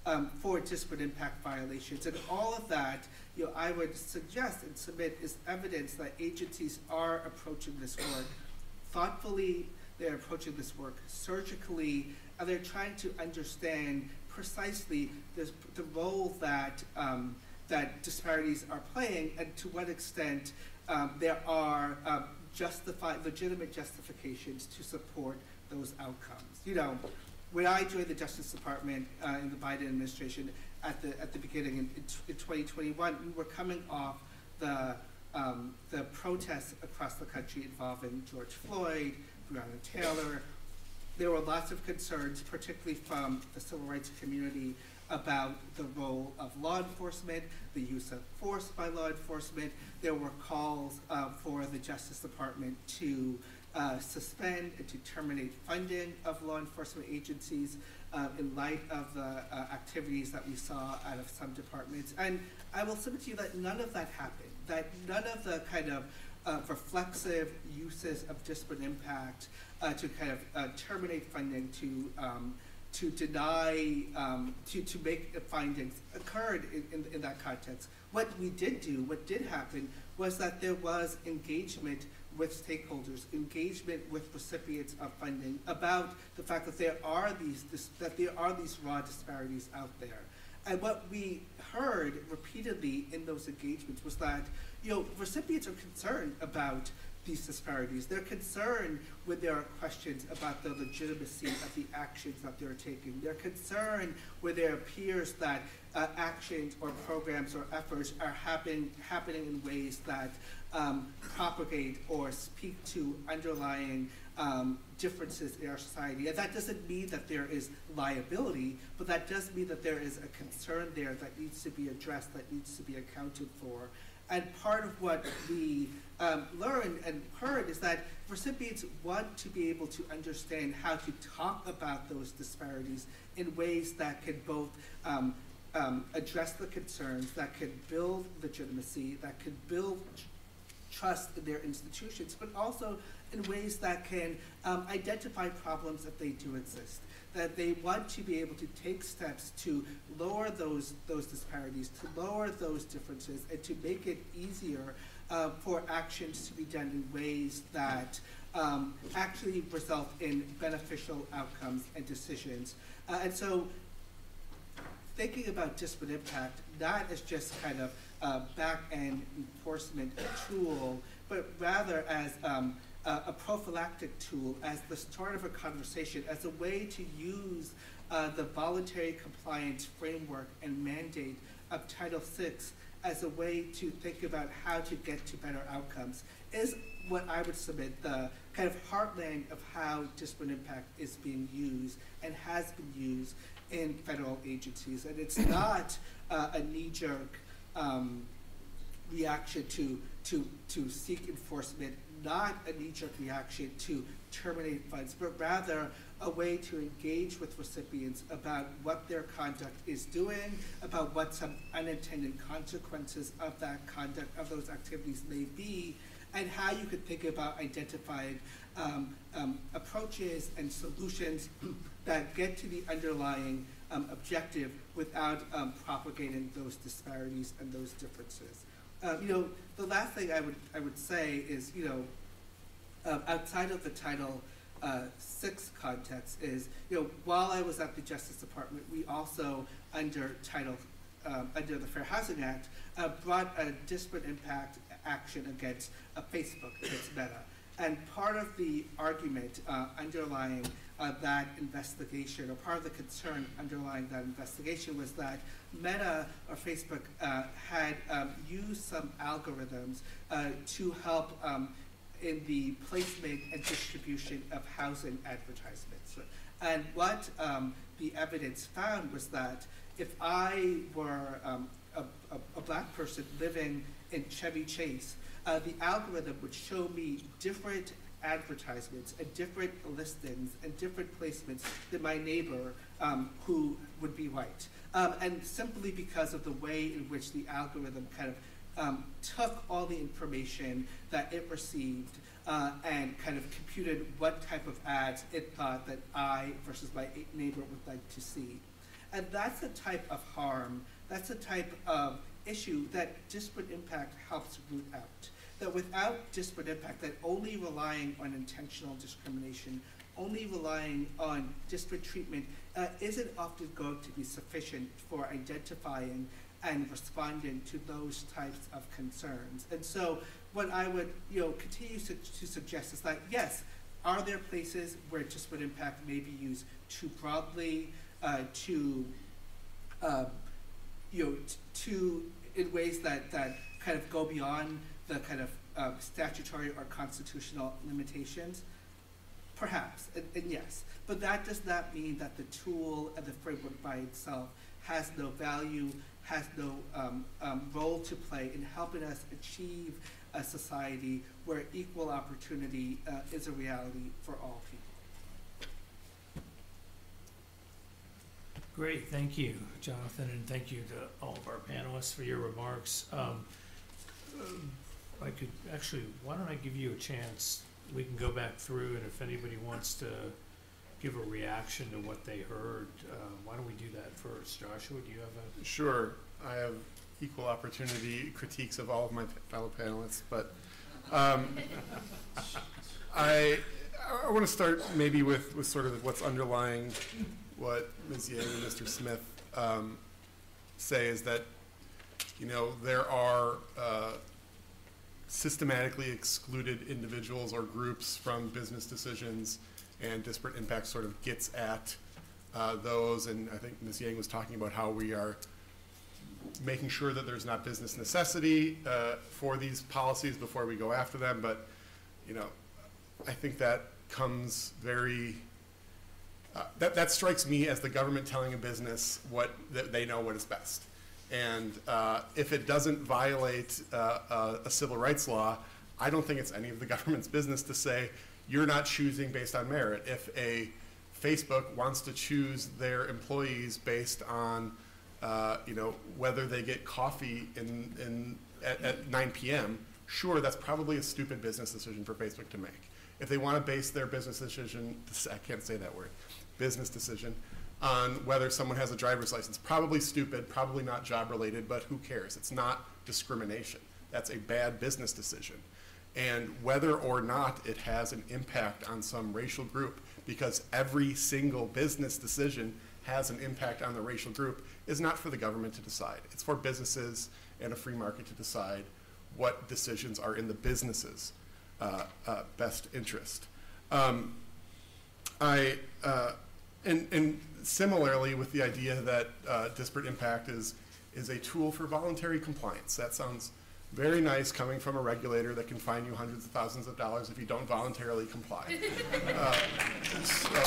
um, for disparate impact violations. And all of that, you know, I would suggest and submit is evidence that agencies are approaching this work thoughtfully, they're approaching this work surgically, and they're trying to understand precisely this, the role that, um, that disparities are playing, and to what extent um, there are um, justified, legitimate justifications to support those outcomes. You know, when I joined the Justice Department uh, in the Biden administration at the at the beginning in, in twenty twenty-one, we were coming off the um, the protests across the country involving George Floyd, Breonna Taylor. There were lots of concerns, particularly from the civil rights community, about the role of law enforcement, the use of force by law enforcement. There were calls uh, for the Justice Department to uh, suspend and to terminate funding of law enforcement agencies uh, in light of the uh, activities that we saw out of some departments. And I will submit to you that none of that happened, that none of the kind of uh, reflexive uses of disparate impact uh, to kind of uh, terminate funding, to um, to deny, um, to, to make findings occurred in, in, in that context. What we did do, what did happen, was that there was engagement with stakeholders, engagement with recipients of funding about the fact that there are these, this, that there are these raw disparities out there. And what we heard repeatedly in those engagements was that, you know, recipients are concerned about these disparities. They're concerned when there are questions about the legitimacy of the actions that they're taking. They're concerned when there appears that uh, actions or programs or efforts are happen, happening in ways that um, propagate or speak to underlying um, differences in our society. And that doesn't mean that there is liability, but that does mean that there is a concern there that needs to be addressed, that needs to be accounted for. And part of what we um, learned and heard is that recipients want to be able to understand how to talk about those disparities in ways that can both um, um, address the concerns, that can build legitimacy, that can build tr trust in their institutions, but also in ways that can um, identify problems if they do exist. That they want to be able to take steps to lower those, those disparities, to lower those differences, and to make it easier uh, for actions to be done in ways that um, actually result in beneficial outcomes and decisions. Uh, and so thinking about disparate impact, not as just kind of a back-end enforcement tool, but rather as um, Uh, a prophylactic tool, as the start of a conversation, as a way to use uh, the voluntary compliance framework and mandate of Title six as a way to think about how to get to better outcomes, is what I would submit the kind of heartland of how disparate impact is being used and has been used in federal agencies. And it's not uh, a knee-jerk um, reaction to, to, to seek enforcement, not a knee-jerk reaction to terminate funds, but rather a way to engage with recipients about what their conduct is doing, about what some unintended consequences of that conduct, of those activities may be, and how you could think about identifying um, um, approaches and solutions that get to the underlying um, objective without um, propagating those disparities and those differences. Uh, you know, the last thing I would I would say is, you know, uh, outside of the Title uh, six context is, you know, while I was at the Justice Department, we also under Title um, under the Fair Housing Act uh, brought a disparate impact action against uh, Facebook, against Meta, and part of the argument uh, underlying uh, that investigation, or part of the concern underlying that investigation, was that Meta or Facebook uh, had um, used some algorithms uh, to help um, in the placement and distribution of housing advertisements. And what um, the evidence found was that if I were um, a, a, a black person living in Chevy Chase, uh, the algorithm would show me different advertisements and different listings and different placements than my neighbor um, who would be white. Um, and simply because of the way in which the algorithm kind of um, took all the information that it received uh, and kind of computed what type of ads it thought that I versus my neighbor would like to see. And that's the type of harm, that's the type of issue that disparate impact helps root out. That without disparate impact, that only relying on intentional discrimination, only relying on disparate treatment uh, isn't often going to be sufficient for identifying and responding to those types of concerns. And so what I would, you know, continue to, to suggest is that, yes, are there places where disparate impact may be used too broadly, uh, to, uh, you know, t to in ways that, that kind of go beyond the kind of uh, statutory or constitutional limitations? Perhaps, and, and yes, but that does not mean that the tool and the framework by itself has no value, has no um, um, role to play in helping us achieve a society where equal opportunity uh, is a reality for all people. Great, thank you, Jonathan, and thank you to all of our panelists for your remarks. Um, I could actually, why don't I give you a chance? We can go back through, and if anybody wants to give a reaction to what they heard, uh, why don't we do that first? Joshua, do you have a? Sure, I have equal opportunity critiques of all of my fellow panelists, but um, I I want to start maybe with, with sort of what's underlying what Miz Yang and Mister Smith um, say, is that, you know, there are uh, systematically excluded individuals or groups from business decisions, and disparate impact sort of gets at uh, those. And I think Miz Yang was talking about how we are making sure that there's not business necessity uh, for these policies before we go after them. But, you know, I think that comes very, uh, that, that strikes me as the government telling a business what that they know what is best. And uh, if it doesn't violate uh, a, a civil rights law, I don't think it's any of the government's business to say, you're not choosing based on merit. If a Facebook wants to choose their employees based on, uh, you know, whether they get coffee in, in, at, at nine p m, sure, that's probably a stupid business decision for Facebook to make. If they want to base their business decision, I can't say that word, business decision, on whether someone has a driver's license, probably stupid, probably not job related, but who cares? It's not discrimination. That's a bad business decision. And whether or not it has an impact on some racial group, because every single business decision has an impact on the racial group, is not for the government to decide. It's for businesses and a free market to decide what decisions are in the business's uh, uh, best interest. Um, I, uh, and, and similarly with the idea that uh, disparate impact is, is a tool for voluntary compliance. That sounds very nice coming from a regulator that can fine you hundreds of thousands of dollars if you don't voluntarily comply. uh, so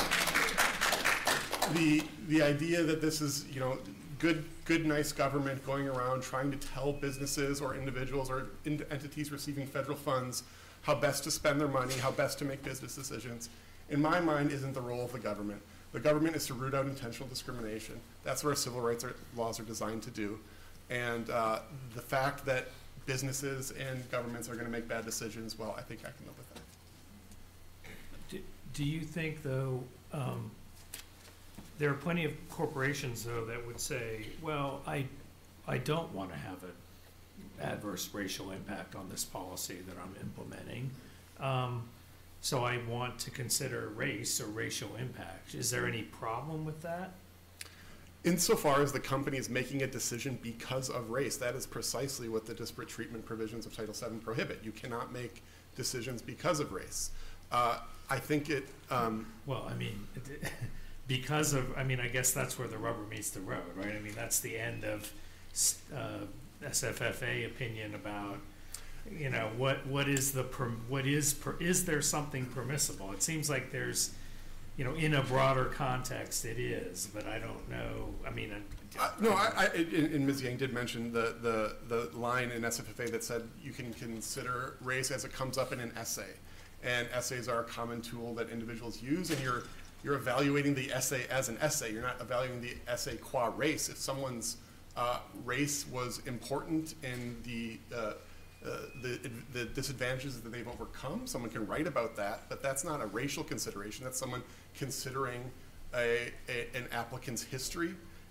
the, the idea that this is, you know, good, good, nice government going around trying to tell businesses or individuals or in entities receiving federal funds how best to spend their money, how best to make business decisions, in my mind, isn't the role of the government. The government is to root out intentional discrimination. That's what our civil rights are, laws are designed to do. And uh, the fact that businesses and governments are going to make bad decisions, well, I think I can live with that. Do, do you think, though, um, there are plenty of corporations, though, that would say, well, I, I don't want to have an adverse racial impact on this policy that I'm implementing. Um, so I want to consider race or racial impact. Is there any problem with that? Insofar as the company is making a decision because of race, that is precisely what the disparate treatment provisions of Title seven prohibit. You cannot make decisions because of race. Uh, I think it... Um, well, I mean, because of, I mean, I guess that's where the rubber meets the road, right? I mean, that's the end of uh, S F F A opinion about, you know, what what is the, per, what is, per, is there something permissible? It seems like there's, you know, in a broader context, it is, but I don't know. I mean, I, uh, no, I, I, and, and Miz Yang did mention the, the, the line in S F F A that said you can consider race as it comes up in an essay. And essays are a common tool that individuals use, and you're, you're evaluating the essay as an essay. You're not evaluating the essay qua race. If someone's uh, race was important in the, uh, uh, the, the disadvantages that they've overcome, someone can write about that, but that's not a racial consideration. That's someone considering a, a, an applicant's history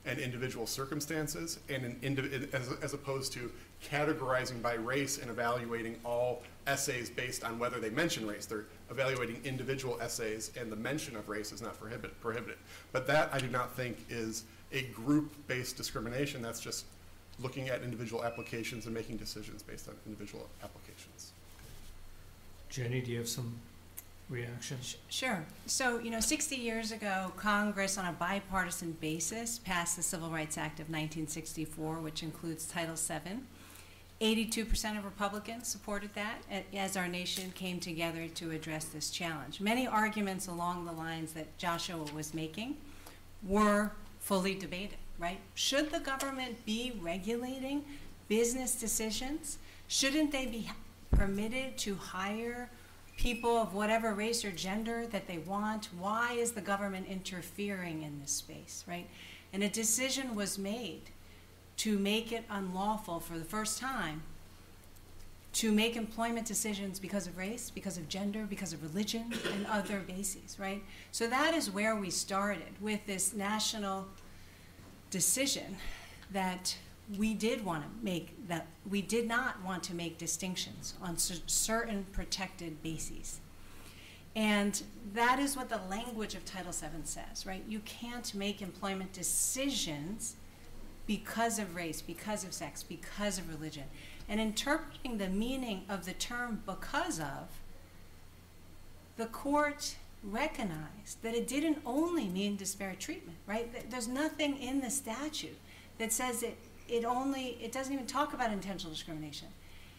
and individual circumstances, and an indiv- as, as opposed to categorizing by race and evaluating all essays based on whether they mention race. They're evaluating individual essays, and the mention of race is not prohibit, prohibited. But that, I do not think, is a group-based discrimination. That's just looking at individual applications and making decisions based on individual applications. Jenny, do you have some reactions? Sure. So, you know, sixty years ago, Congress, on a bipartisan basis, passed the Civil Rights Act of nineteen sixty-four, which includes Title seven. eighty-two percent of Republicans supported that as our nation came together to address this challenge. Many arguments along the lines that Joshua was making were fully debated, right? Should the government be regulating business decisions? Shouldn't they be permitted to hire people of whatever race or gender that they want? Why is the government interfering in this space, right? And a decision was made to make it unlawful for the first time to make employment decisions because of race, because of gender, because of religion, and other bases, right? So that is where we started with this national decision that we did want to make, that we did not want to make distinctions on c- certain protected bases. And that is what the language of Title seven says, right? You can't make employment decisions because of race, because of sex, because of religion. And interpreting the meaning of the term because of, the court recognized that it didn't only mean disparate treatment, right? There's nothing in the statute that says it, it only, it doesn't even talk about intentional discrimination.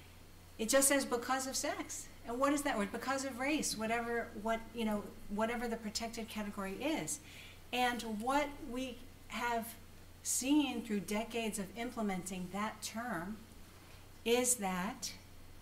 It just says because of sex. And what is that word? Because of race, whatever, what, you know, whatever the protected category is. And what we have seen through decades of implementing that term is that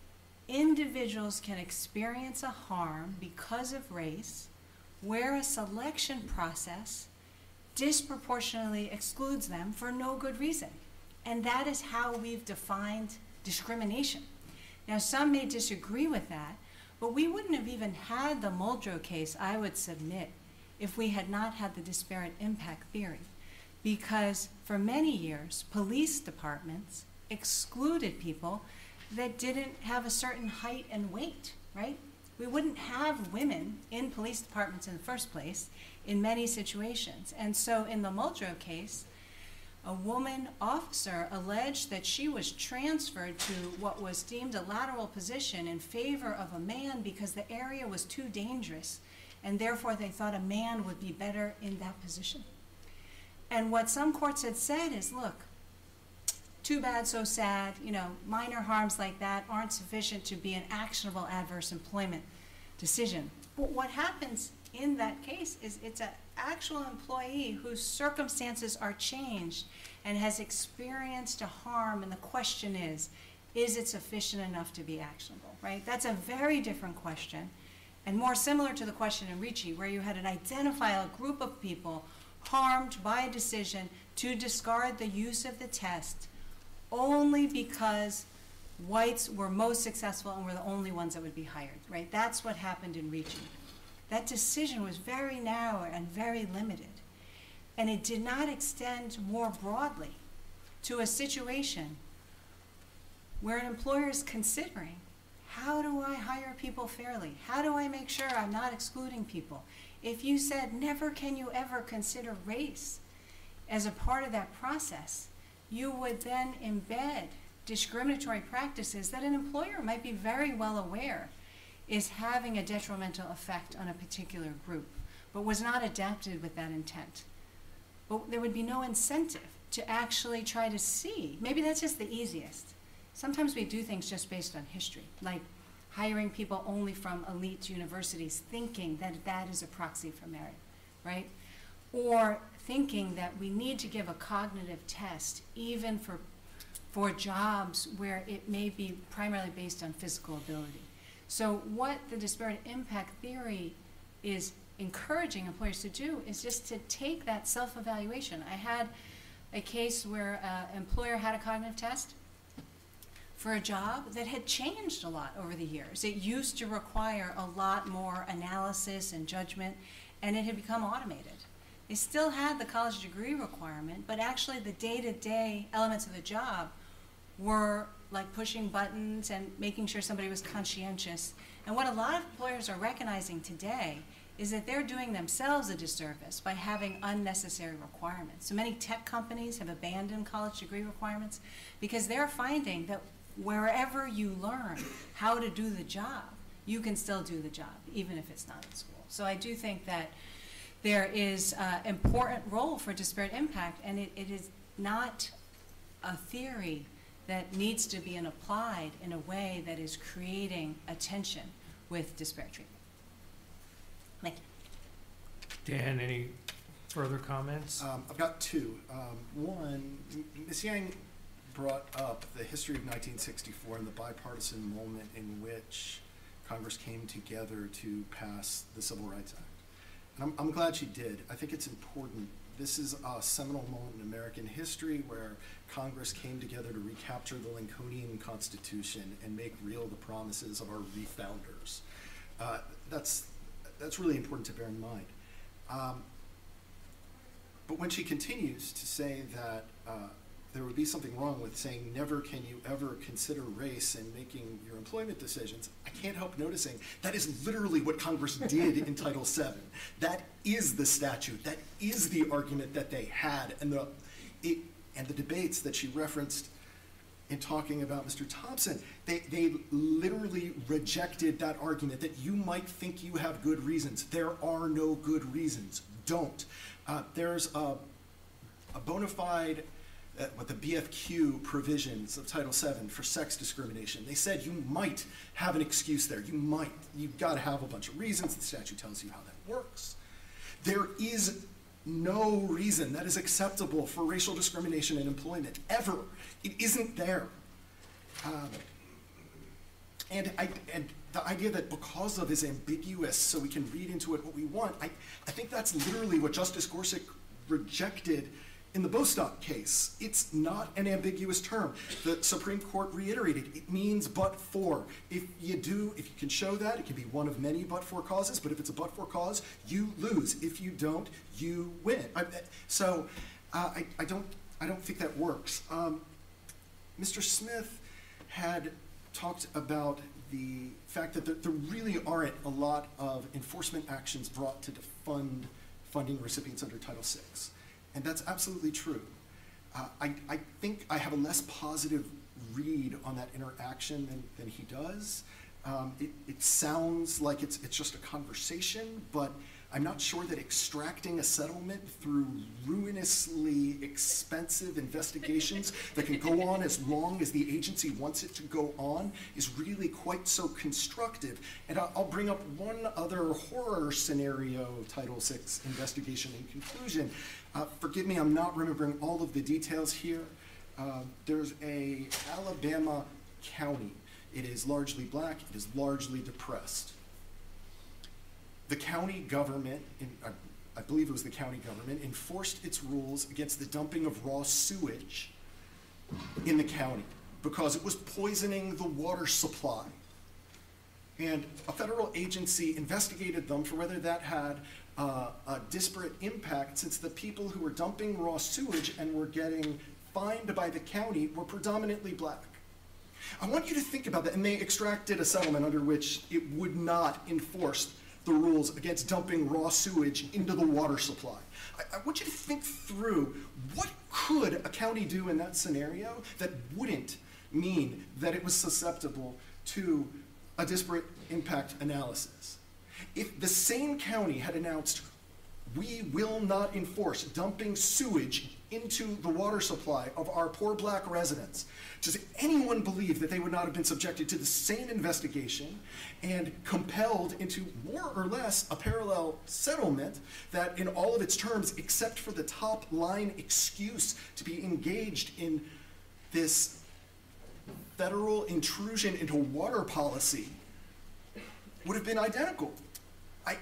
individuals can experience a harm because of race where a selection process disproportionately excludes them for no good reason. And that is how we've defined discrimination. Now, some may disagree with that, but we wouldn't have even had the Muldrow case, I would submit, if we had not had the disparate impact theory. Because for many years, police departments excluded people that didn't have a certain height and weight, right? We wouldn't have women in police departments in the first place in many situations. And so in the Muldrow case, a woman officer alleged that she was transferred to what was deemed a lateral position in favor of a man because the area was too dangerous, and therefore they thought a man would be better in that position. And what some courts had said is, look, too bad, so sad, you know, minor harms like that aren't sufficient to be an actionable adverse employment decision. But what happens in that case is it's an actual employee whose circumstances are changed and has experienced a harm, and the question is, is it sufficient enough to be actionable, right? That's a very different question, and more similar to the question in Ricci, where you had an identifiable group of people harmed by a decision to discard the use of the test only because whites were most successful and were the only ones that would be hired, right? That's what happened in Ricci. That decision was very narrow and very limited. And it did not extend more broadly to a situation where an employer is considering, how do I hire people fairly? How do I make sure I'm not excluding people? If you said never can you ever consider race as a part of that process, you would then embed discriminatory practices that an employer might be very well aware is having a detrimental effect on a particular group, but was not adapted with that intent. But there would be no incentive to actually try to see. Maybe that's just the easiest. Sometimes we do things just based on history, like hiring people only from elite universities, thinking that that is a proxy for merit, right? Or thinking that we need to give a cognitive test even for, for jobs where it may be primarily based on physical ability. So what the disparate impact theory is encouraging employers to do is just to take that self-evaluation. I had a case where an employer had a cognitive test for a job that had changed a lot over the years. It used to require a lot more analysis and judgment, and it had become automated. They still had the college degree requirement, but actually the day-to-day elements of the job were like pushing buttons and making sure somebody was conscientious. And what a lot of employers are recognizing today is that they're doing themselves a disservice by having unnecessary requirements. So many tech companies have abandoned college degree requirements because they're finding that wherever you learn how to do the job, you can still do the job, even if it's not in school. So I do think that there is an important role for disparate impact, and it, it is not a theory that needs to be applied in a way that is creating a tension with disparate treatment. Thank you. Dan, any further comments? Um, I've got two. Um, one, Miz Yang brought up the history of nineteen sixty-four and the bipartisan moment in which Congress came together to pass the Civil Rights Act. And I'm, I'm glad she did. I think it's important. This is a seminal moment in American history where Congress came together to recapture the Lincolnian Constitution and make real the promises of our refounders. Uh, that's, that's really important to bear in mind. Um, but when she continues to say that uh, there would be something wrong with saying never can you ever consider race in making your employment decisions, I can't help noticing that is literally what Congress did in Title seven. That is the statute. That is the argument that they had. And the, it, and the debates that she referenced in talking about Mister Thompson, they, they literally rejected that argument that you might think you have good reasons. There are no good reasons. Don't. Uh, there's a, a bona fide Uh, what the B F Q provisions of Title seven for sex discrimination. They said you might have an excuse there. You might. You've got to have a bunch of reasons. The statute tells you how that works. There is no reason that is acceptable for racial discrimination in employment, ever. It isn't there. Um, and, I, and the idea that because of is ambiguous so we can read into it what we want, I, I think that's literally what Justice Gorsuch rejected in the Bostock case. It's not an ambiguous term. The Supreme Court reiterated it means but for. If you do, if you can show that, it can be one of many but for causes, but if it's a but for cause, you lose. If you don't, you win. I, so uh, I, I, don't, I don't think that works. Um, Mister Smith had talked about the fact that there, there really aren't a lot of enforcement actions brought to defund funding recipients under Title six. And that's absolutely true. Uh, I, I think I have a less positive read on that interaction than, than he does. Um, it, it sounds like it's, it's just a conversation, but I'm not sure that extracting a settlement through ruinously expensive investigations that can go on as long as the agency wants it to go on is really quite so constructive. And I'll, I'll bring up one other horror scenario of Title six investigation in conclusion. Uh, forgive me, I'm not remembering all of the details here. Uh, there's a Alabama county. It is largely black, it is largely depressed. The county government, in, I, I believe it was the county government, enforced its rules against the dumping of raw sewage in the county because it was poisoning the water supply. And a federal agency investigated them for whether that had uh, a disparate impact, since the people who were dumping raw sewage and were getting fined by the county were predominantly black. I want you to think about that, and they extracted a settlement under which it would not enforce the rules against dumping raw sewage into the water supply. I, I want you to think through, what could a county do in that scenario that wouldn't mean that it was susceptible to a disparate impact analysis? If the same county had announced, we will not enforce dumping sewage into the water supply of our poor black residents, does anyone believe that they would not have been subjected to the same investigation and compelled into more or less a parallel settlement that in all of its terms, except for the top line excuse to be engaged in this federal intrusion into water policy, would have been identical? I,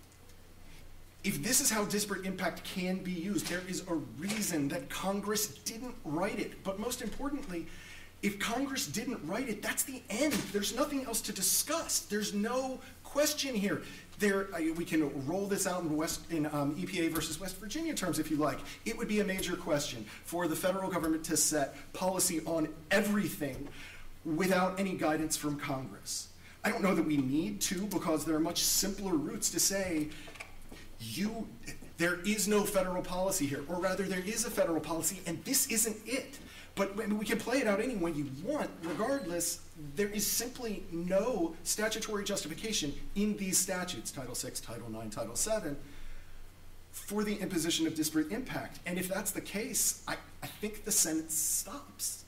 if this is how disparate impact can be used, there is a reason that Congress didn't write it. But most importantly, if Congress didn't write it, that's the end. There's nothing else to discuss. There's no question here. There, I, we can roll this out in West in um, E P A versus West Virginia terms if you like. It would be a major question for the federal government to set policy on everything without any guidance from Congress. I don't know that we need to, because there are much simpler routes to say, you, there is no federal policy here, or rather there is a federal policy and this isn't it. But I mean, we can play it out any way you want. Regardless, there is simply no statutory justification in these statutes, Title six, Title nine, Title seven, for the imposition of disparate impact. And if that's the case, I, I think the sentence stops.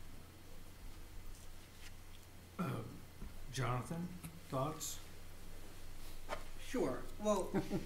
Uh, Jonathan, thoughts? Sure. Well,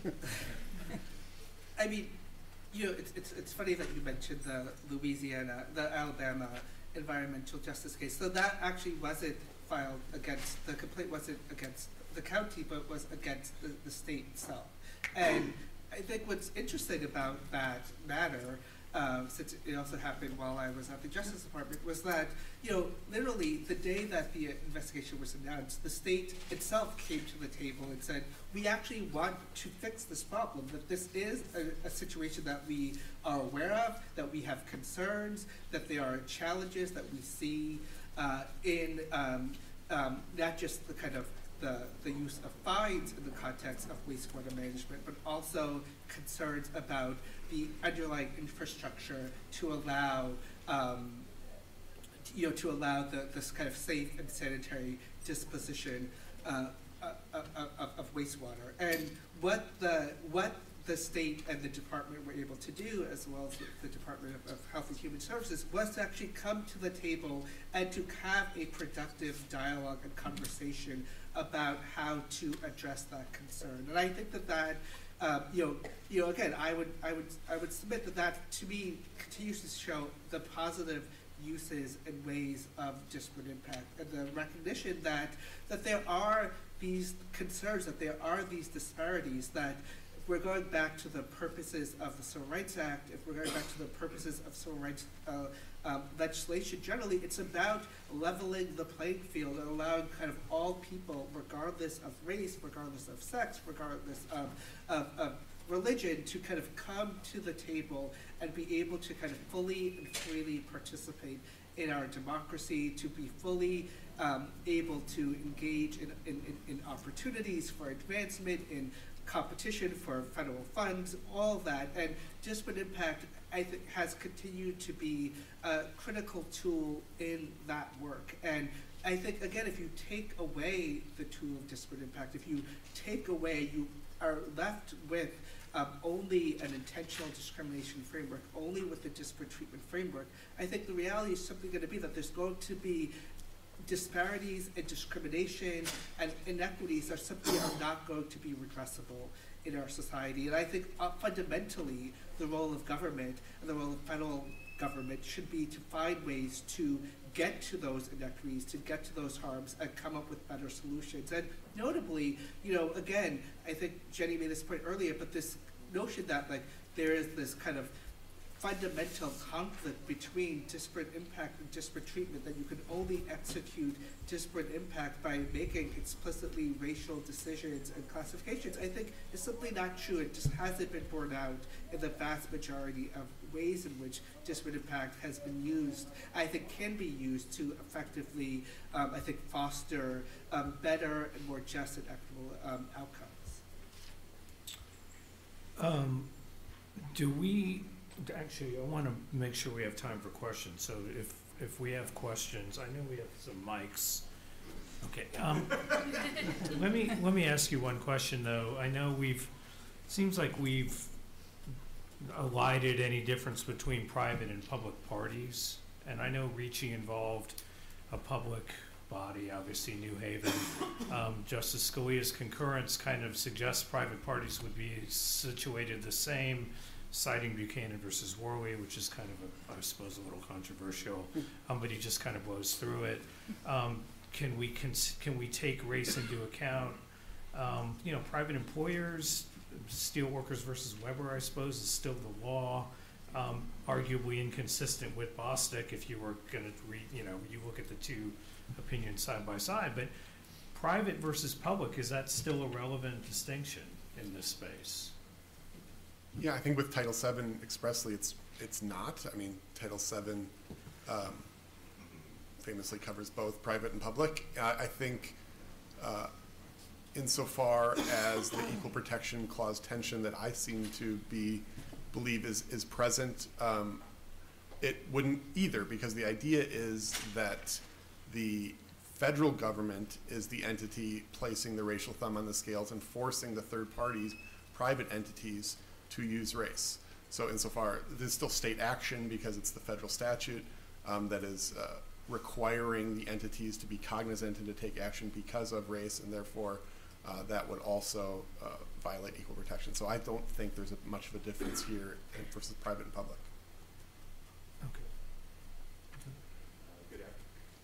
I mean, you know, it's, it's, it's funny that you mentioned the Louisiana, the Alabama environmental justice case. So that actually wasn't filed against, the complaint wasn't against the county, but was against the, the state itself. And I think what's interesting about that matter, um, since it also happened while I was at the Justice Department, was that, you know, literally the day that the investigation was announced, the state itself came to the table and said, we actually want to fix this problem, that this is a, a situation that we are aware of, that we have concerns, that there are challenges that we see uh, in um, um, not just the kind of the, the use of fines in the context of wastewater management, but also concerns about the underlying infrastructure to allow, um, you know, to allow the, this kind of safe and sanitary disposition uh, of, of, of wastewater. And what the what the state and the department were able to do, as well as the, the Department of, of Health and Human Services, was to actually come to the table and to have a productive dialogue and conversation about how to address that concern. And I think that that, uh, you know, you know, again, I would, I would, I would submit that that to me continues to show the positive uses and ways of disparate impact, and the recognition that that there are these concerns, that there are these disparities, that if we're going back to the purposes of the Civil Rights Act, if we're going back to the purposes of civil rights uh, um, legislation generally, it's about leveling the playing field and allowing kind of all people, regardless of race, regardless of sex, regardless of, of, of religion, to kind of come to the table and be able to kind of fully and freely participate in our democracy, to be fully um, able to engage in, in, in, in opportunities for advancement, in competition for federal funds, all that. And disparate impact, I think, has continued to be a critical tool in that work. And I think, again, if you take away the tool of disparate impact, if you take away, you are left with um, only an intentional discrimination framework, only with the disparate treatment framework, I think the reality is simply going to be that there's going to be disparities and discrimination and inequities that simply are not going to be redressable in our society. And I think uh, fundamentally the role of government and the role of federal government should be to find ways to get to those inequities, to get to those harms, and come up with better solutions. And notably, you know, again, I think Jenny made this point earlier, but this notion that like there is this kind of fundamental conflict between disparate impact and disparate treatment, that you can only execute disparate impact by making explicitly racial decisions and classifications, I think is simply not true. It just hasn't been borne out in the vast majority of ways in which disparate impact has been used, I think can be used to effectively, um, I think, foster um, better and more just and equitable um, outcomes. Um, do we, actually, I want to make sure we have time for questions. So if, if we have questions, I know we have some mics. Okay. Um, let me, let me ask you one question though. I know we've, seems like we've elided any difference between private and public parties. And I know Ricci involved a public body, obviously New Haven. Um, Justice Scalia's concurrence kind of suggests private parties would be situated the same, citing Buchanan versus Worley, which is kind of, a, I suppose, a little controversial, um, but he just kind of blows through it. Um, can we cons can we take race into account? Um, you know, private employers, Steelworkers versus Weber, I suppose, is still the law. Um, arguably inconsistent with Bostick if you were going to read, you know, you look at the two opinions side by side. But private versus public, is that still a relevant distinction in this space? Yeah, I think with Title seven expressly, it's it's not. I mean, Title seven um, famously covers both private and public. I, I think uh, insofar as the equal protection clause tension that I seem to be believe is is present, um, it wouldn't either, because the idea is that the federal government is the entity placing the racial thumb on the scales and forcing the third parties, private entities, to use race. So insofar, there's still state action because it's the federal statute um, that is uh, requiring the entities to be cognizant and to take action because of race, and therefore uh, that would also uh, violate equal protection. So I don't think there's a, much of a difference here versus private and public. Okay. Good afternoon.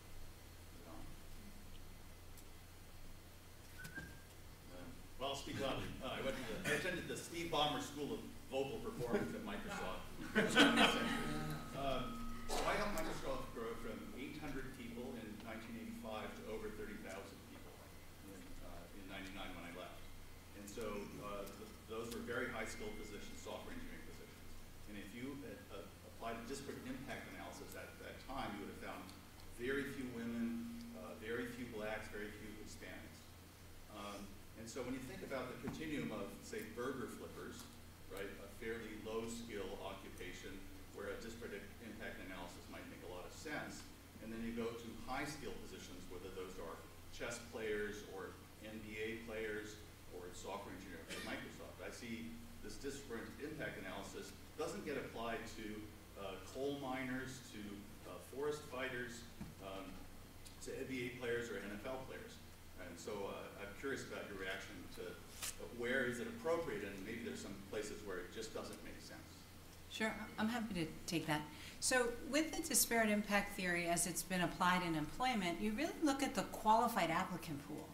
Well, I'll speak loudly. Uh, I went to the, I attended the Steve Ballmer School of Vocal Performance at Microsoft. um, so I helped Microsoft grow from eight hundred people in nineteen eighty-five to over thirty thousand people in, uh, in ninety-nine when I left. And so uh, th those were very high skilled positions, software engineering positions. And if you uh, uh, applied a disparate impact analysis at that time, you would have found very few women, uh, very few blacks, very few Hispanics. Um, and so when you think about the continuum of, say, burger flippers, right, a fairly low skill occupation where a disparate impact analysis might make a lot of sense, and then you go to high skill positions, whether those are chess players or N B A players or software engineers at Microsoft. I see this disparate impact analysis doesn't get applied to uh, coal miners, to uh, forest fighters, um, to N B A players or N F L players. And so uh, I'm curious about your reaction to uh, where is it appropriate, and maybe there's some places where it just doesn't make sense. Sure, I'm happy to take that. So with the disparate impact theory as it's been applied in employment, you really look at the qualified applicant pool.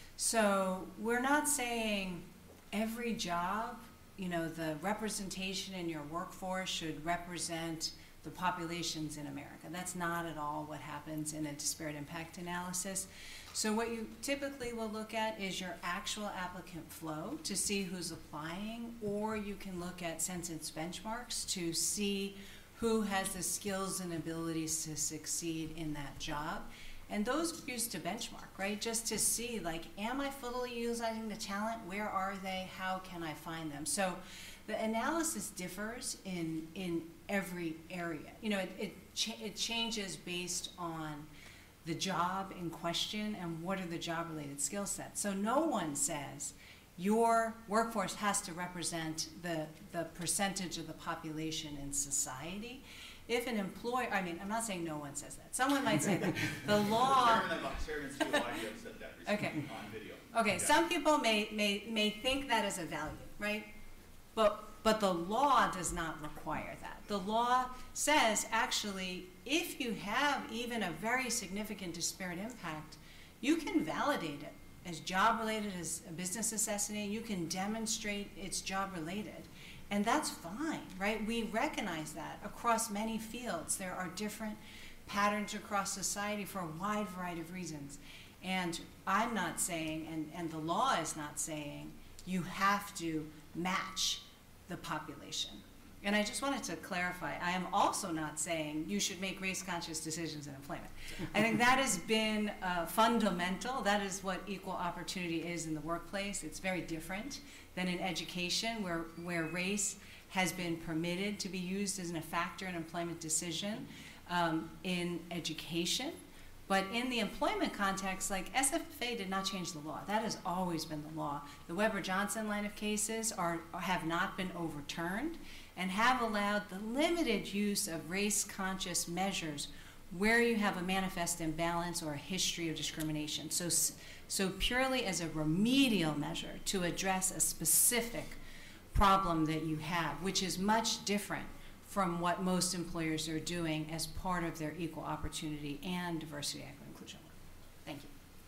So we're not saying every job, you know, the representation in your workforce should represent the populations in America. That's not at all what happens in a disparate impact analysis. So what you typically will look at is your actual applicant flow to see who's applying, or you can look at census benchmarks to see who has the skills and abilities to succeed in that job. And those are used to benchmark, right? Just to see, like, am I fully utilizing the talent? Where are they? How can I find them? So the analysis differs in, in every area. You know, it, it, ch it changes based on the job in question and what are the job-related skill sets. So no one says your workforce has to represent the, the percentage of the population in society. If an employer, I mean, I'm not saying no one says that. Someone might say that. The law. Chairman of Chairman C O I said that recently Okay. on video. Okay, Yeah. some people may, may, may think that is a value, right? But, but the law does not require that. The law says, actually, if you have even a very significant disparate impact, you can validate it as job-related, as a business necessity. You can demonstrate it's job-related. And that's fine, right? We recognize that across many fields. There are different patterns across society for a wide variety of reasons. And I'm not saying, and, and the law is not saying, you have to match the population. And I just wanted to clarify, I am also not saying you should make race-conscious decisions in employment. I think that has been uh, fundamental. That is what equal opportunity is in the workplace. It's very different than in education, where, where race has been permitted to be used as a factor in employment decision um, in education. But in the employment context, like S F F A did not change the law. That has always been the law. The Weber-Johnson line of cases are, have not been overturned and have allowed the limited use of race-conscious measures where you have a manifest imbalance or a history of discrimination. So, so purely as a remedial measure to address a specific problem that you have, which is much different from what most employers are doing as part of their equal opportunity and diversity, equity, and inclusion work. Thank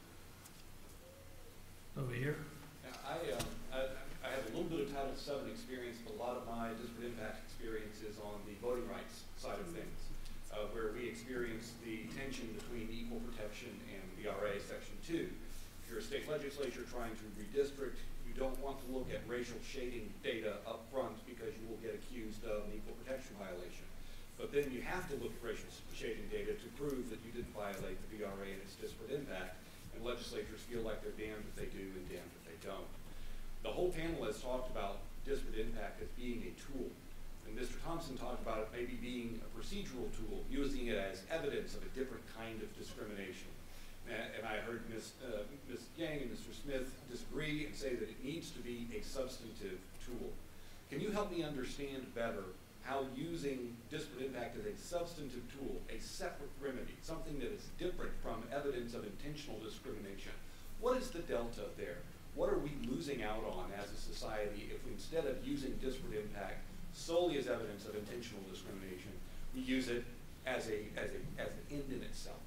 you. Over here. Now, I, um, I, I have a little bit of Title seven experience, but a lot of my disparate impact experience is on the voting rights side of things, uh, where we experience the tension between equal protection and the R A Section two. If you're a state legislature trying to redistrict, you don't want to look at racial shading data up front because you will get accused of an equal protection violation. But then you have to look at racial shading data to prove that you didn't violate the V R A and its disparate impact, and legislatures feel like they're damned if they do and damned if they don't. The whole panel has talked about disparate impact as being a tool, and Mister Thompson talked about it maybe being a procedural tool, using it as evidence of a different kind of discrimination. And, and I heard Miz Uh, Miz Yang and Mister Smith disagree and say that it needs to be a substantive tool. Can you help me understand better how using disparate impact as a substantive tool, a separate remedy, something that is different from evidence of intentional discrimination, what is the delta there? What are we losing out on as a society if we, instead of using disparate impact solely as evidence of intentional discrimination, we use it as a as a as an end in itself?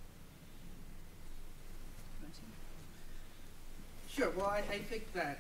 Sure, well, I, I think that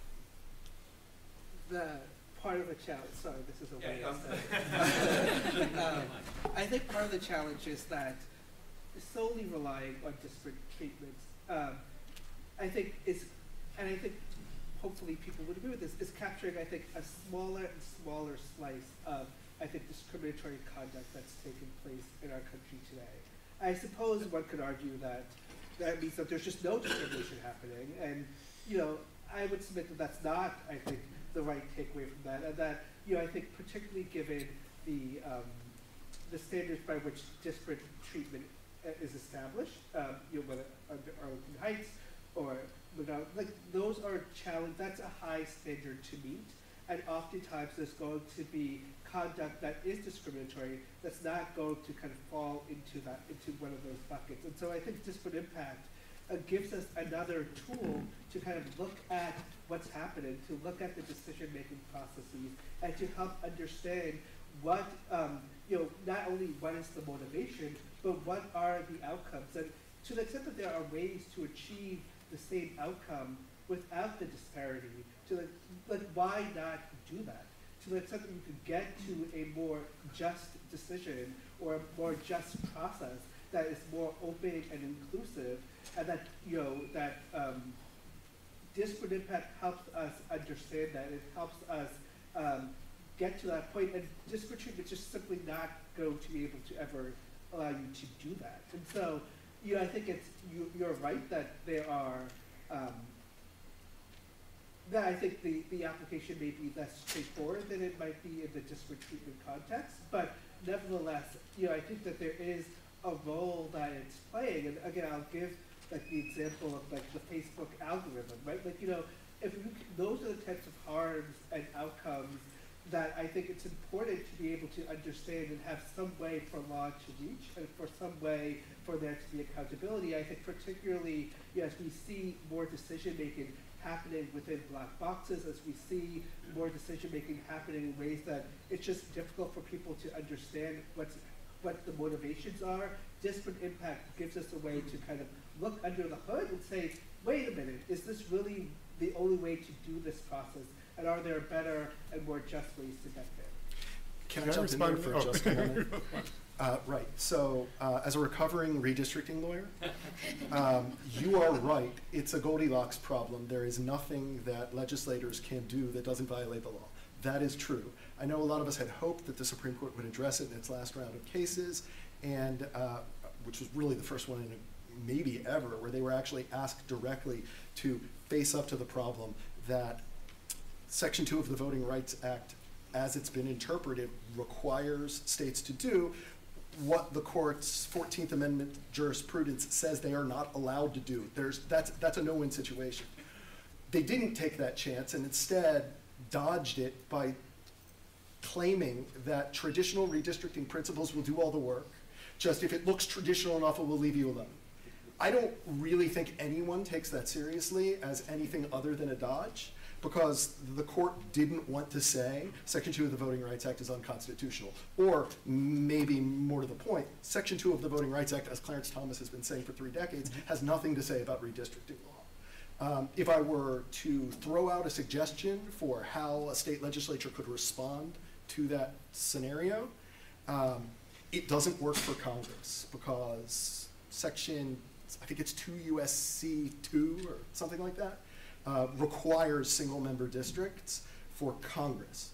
the part of the challenge, sorry, this is a way Yeah, of um, I think part of the challenge is that solely relying on disparate treatments, um, I think is, and I think hopefully people would agree with this, is capturing, I think, a smaller and smaller slice of, I think, discriminatory conduct that's taking place in our country today. I suppose one could argue that that means that there's just no discrimination happening, and, you know, I would submit that that's not, I think, the right takeaway from that, and that, you know, I think particularly given the, um, the standards by which disparate treatment uh, is established, um, you know, whether under Arlington Heights or without, like, those are challenge, that's a high standard to meet, and oftentimes there's going to be conduct that is discriminatory that's not going to kind of fall into that, into one of those buckets. And so I think disparate impact uh, gives us another tool to kind of look at what's happening, to look at the decision-making processes, and to help understand what, um, you know, not only what is the motivation, but what are the outcomes. And to the extent that there are ways to achieve the same outcome without the disparity, to the, like, why not do that? To the extent that you could get to a more just decision or a more just process that is more open and inclusive, and that, you know, that um, disparate impact helps us understand that. It helps us um, get to that point, and disparate treatment is just simply not going to be able to ever allow you to do that. And so, you know, I think it's, you, you're right that there are, um, that I think the, the application may be less straightforward than it might be in the disparate treatment context, but nevertheless, you know, I think that there is a role that it's playing. And again, I'll give like the example of like the Facebook algorithm, right? Like, you know, if you, those are the types of harms and outcomes that I think it's important to be able to understand and have some way for law to reach, and for some way for there to be accountability. I think particularly, you know, as we see more decision making happening within black boxes, as we see more decision making happening in ways that it's just difficult for people to understand what's, what the motivations are, disparate impact gives us a way to kind of look under the hood and say, wait a minute, is this really the only way to do this process? And are there better and more just ways to get there? Can, Can I I jump in there respond? for Oh. just a moment? Uh, right, so uh, as a recovering redistricting lawyer, um, you are right, it's a Goldilocks problem. There is nothing that legislators can do that doesn't violate the law. That is true. I know a lot of us had hoped that the Supreme Court would address it in its last round of cases, and uh, which was really the first one in a, maybe ever, where they were actually asked directly to face up to the problem that Section two of the Voting Rights Act, as it's been interpreted, requires states to do what the court's fourteenth Amendment jurisprudence says they are not allowed to do. There's, that's, that's a no-win situation. They didn't take that chance and instead dodged it by claiming that traditional redistricting principles will do all the work. Just if it looks traditional enough, it will leave you alone. I don't really think anyone takes that seriously as anything other than a dodge, because the court didn't want to say Section two of the Voting Rights Act is unconstitutional. Or maybe more to the point, Section two of the Voting Rights Act, as Clarence Thomas has been saying for three decades, has nothing to say about redistricting law. Um, if I were to throw out a suggestion for how a state legislature could respond to that scenario, um, it doesn't work for Congress, because Section I think it's two U S C two or something like that, uh, requires single-member districts for Congress.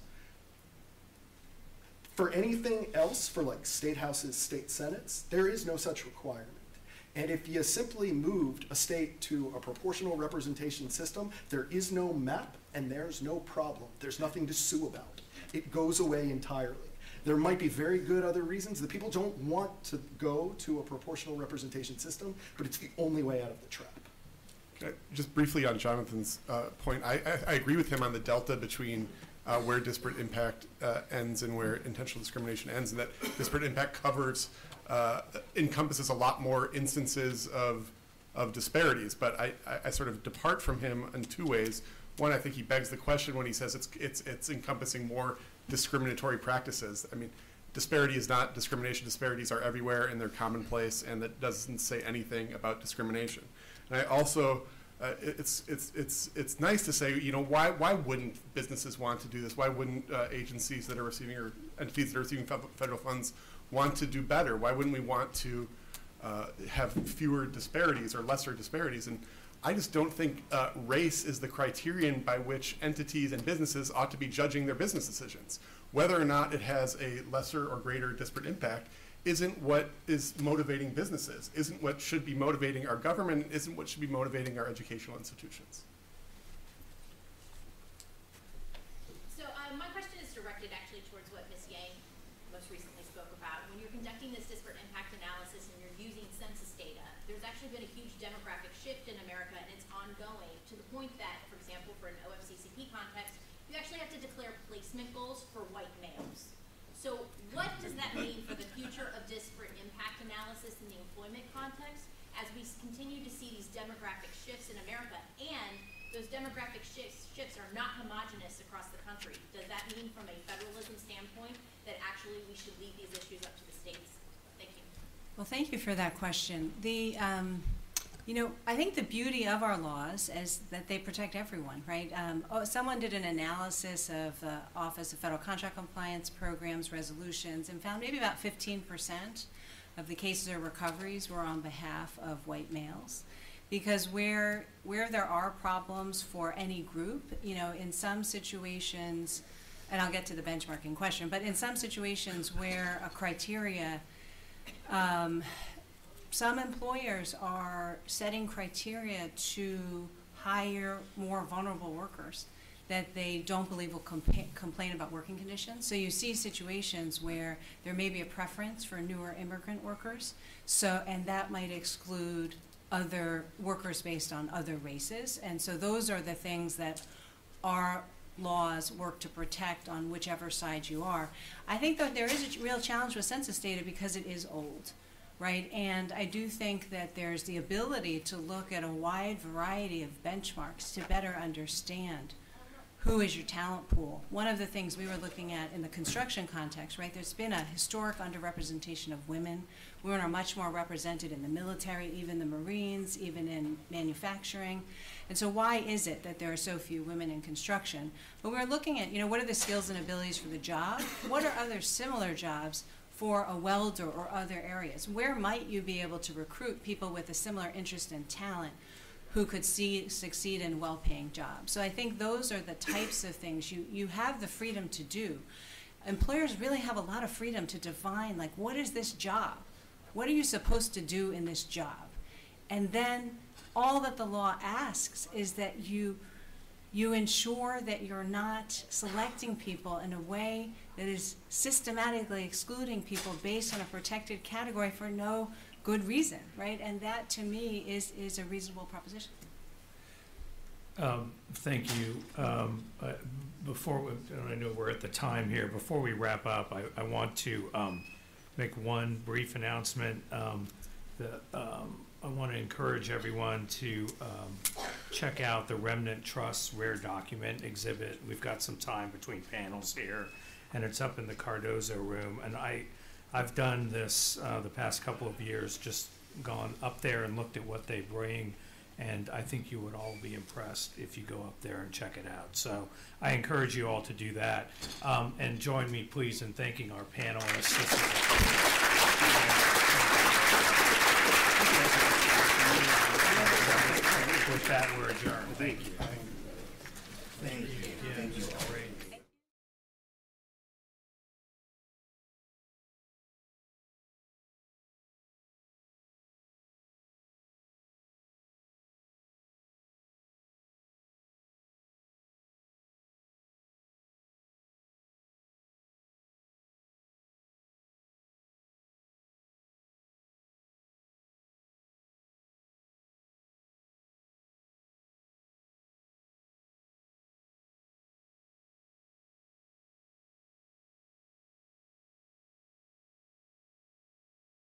For anything else, for like state houses, state senates, there is no such requirement. And if you simply moved a state to a proportional representation system, there is no map and there's no problem. There's nothing to sue about. It goes away entirely. There might be very good other reasons that people don't want to go to a proportional representation system, but it's the only way out of the trap. Okay, just briefly on Jonathan's uh, point, I, I, I agree with him on the delta between uh, where disparate impact uh, ends and where intentional discrimination ends, and that disparate impact covers, uh, encompasses a lot more instances of, of disparities. But I, I, I sort of depart from him in two ways. One, I think he begs the question when he says it's, it's, it's encompassing more discriminatory practices. I mean, disparity is not discrimination. Disparities are everywhere and they're commonplace, and that doesn't say anything about discrimination. And I also, uh, it's, it's, it's, it's nice to say, you know, why, why wouldn't businesses want to do this? Why wouldn't uh, agencies that are receiving, or entities that are receiving federal funds want to do better? Why wouldn't we want to uh, have fewer disparities or lesser disparities? And I just don't think uh, race is the criterion by which entities and businesses ought to be judging their business decisions. Whether or not it has a lesser or greater disparate impact isn't what is motivating businesses, isn't what should be motivating our government, isn't what should be motivating our educational institutions. So uh, my question is directed actually towards what Miz Yang most recently spoke about. When you're conducting this disparate impact analysis and you're using census data, there's actually been a huge demographic shift in America, and it's ongoing to the point that, for example, for an O F C C P context, you actually have to declare placement goals for white males. So what does that mean for the future of disparate impact analysis in the employment context as we continue to see these demographic shifts in America, and those demographic shifts, shifts are not homogenous across the country? Does that mean from a federalism standpoint that actually we should leave these issues up to the states? Thank you. Well, thank you for that question. The, um, you know, I think the beauty of our laws is that they protect everyone, right? Um, oh, someone did an analysis of the Office of Federal Contract Compliance programs, resolutions, and found maybe about fifteen percent of the cases or recoveries were on behalf of white males. Because where, where there are problems for any group, you know, in some situations, and I'll get to the benchmarking question, but in some situations where a criteria, um, some employers are setting criteria to hire more vulnerable workers that they don't believe will compa- complain about working conditions. So you see situations where there may be a preference for newer immigrant workers, so, and that might exclude other workers based on other races. And so those are the things that our laws work to protect on whichever side you are. I think that there is a real challenge with census data because it is old. Right, and I do think that there's the ability to look at a wide variety of benchmarks to better understand who is your talent pool. One of the things we were looking at in the construction context, right, there's been a historic underrepresentation of women. Women are much more represented in the military, even the Marines, even in manufacturing. And so why is it that there are so few women in construction? But we're looking at, you know, what are the skills and abilities for the job? What are other similar jobs for a welder or other areas? Where might you be able to recruit people with a similar interest and talent who could see, succeed in well-paying jobs? So I think those are the types of things you, you have the freedom to do. Employers really have a lot of freedom to define, like, what is this job? What are you supposed to do in this job? And then all that the law asks is that you You ensure that you're not selecting people in a way that is systematically excluding people based on a protected category for no good reason, right? And that, to me, is, is a reasonable proposition. Um, thank you. Um, uh, before we, and I know we're at the time here, before we wrap up, I, I want to um, make one brief announcement. Um, the, um, I want to encourage everyone to um, check out the Remnant Trust Rare Document exhibit. We've got some time between panels here, and it's up in the Cardozo room. And I, I've done this uh, the past couple of years, just gone up there and looked at what they bring And I think you would all be impressed if you go up there and check it out. So I encourage you all to do that. Um, and join me, please, in thanking our panelists. With that, we're adjourned. Thank you. Thank you. Yeah, Thank you. Great.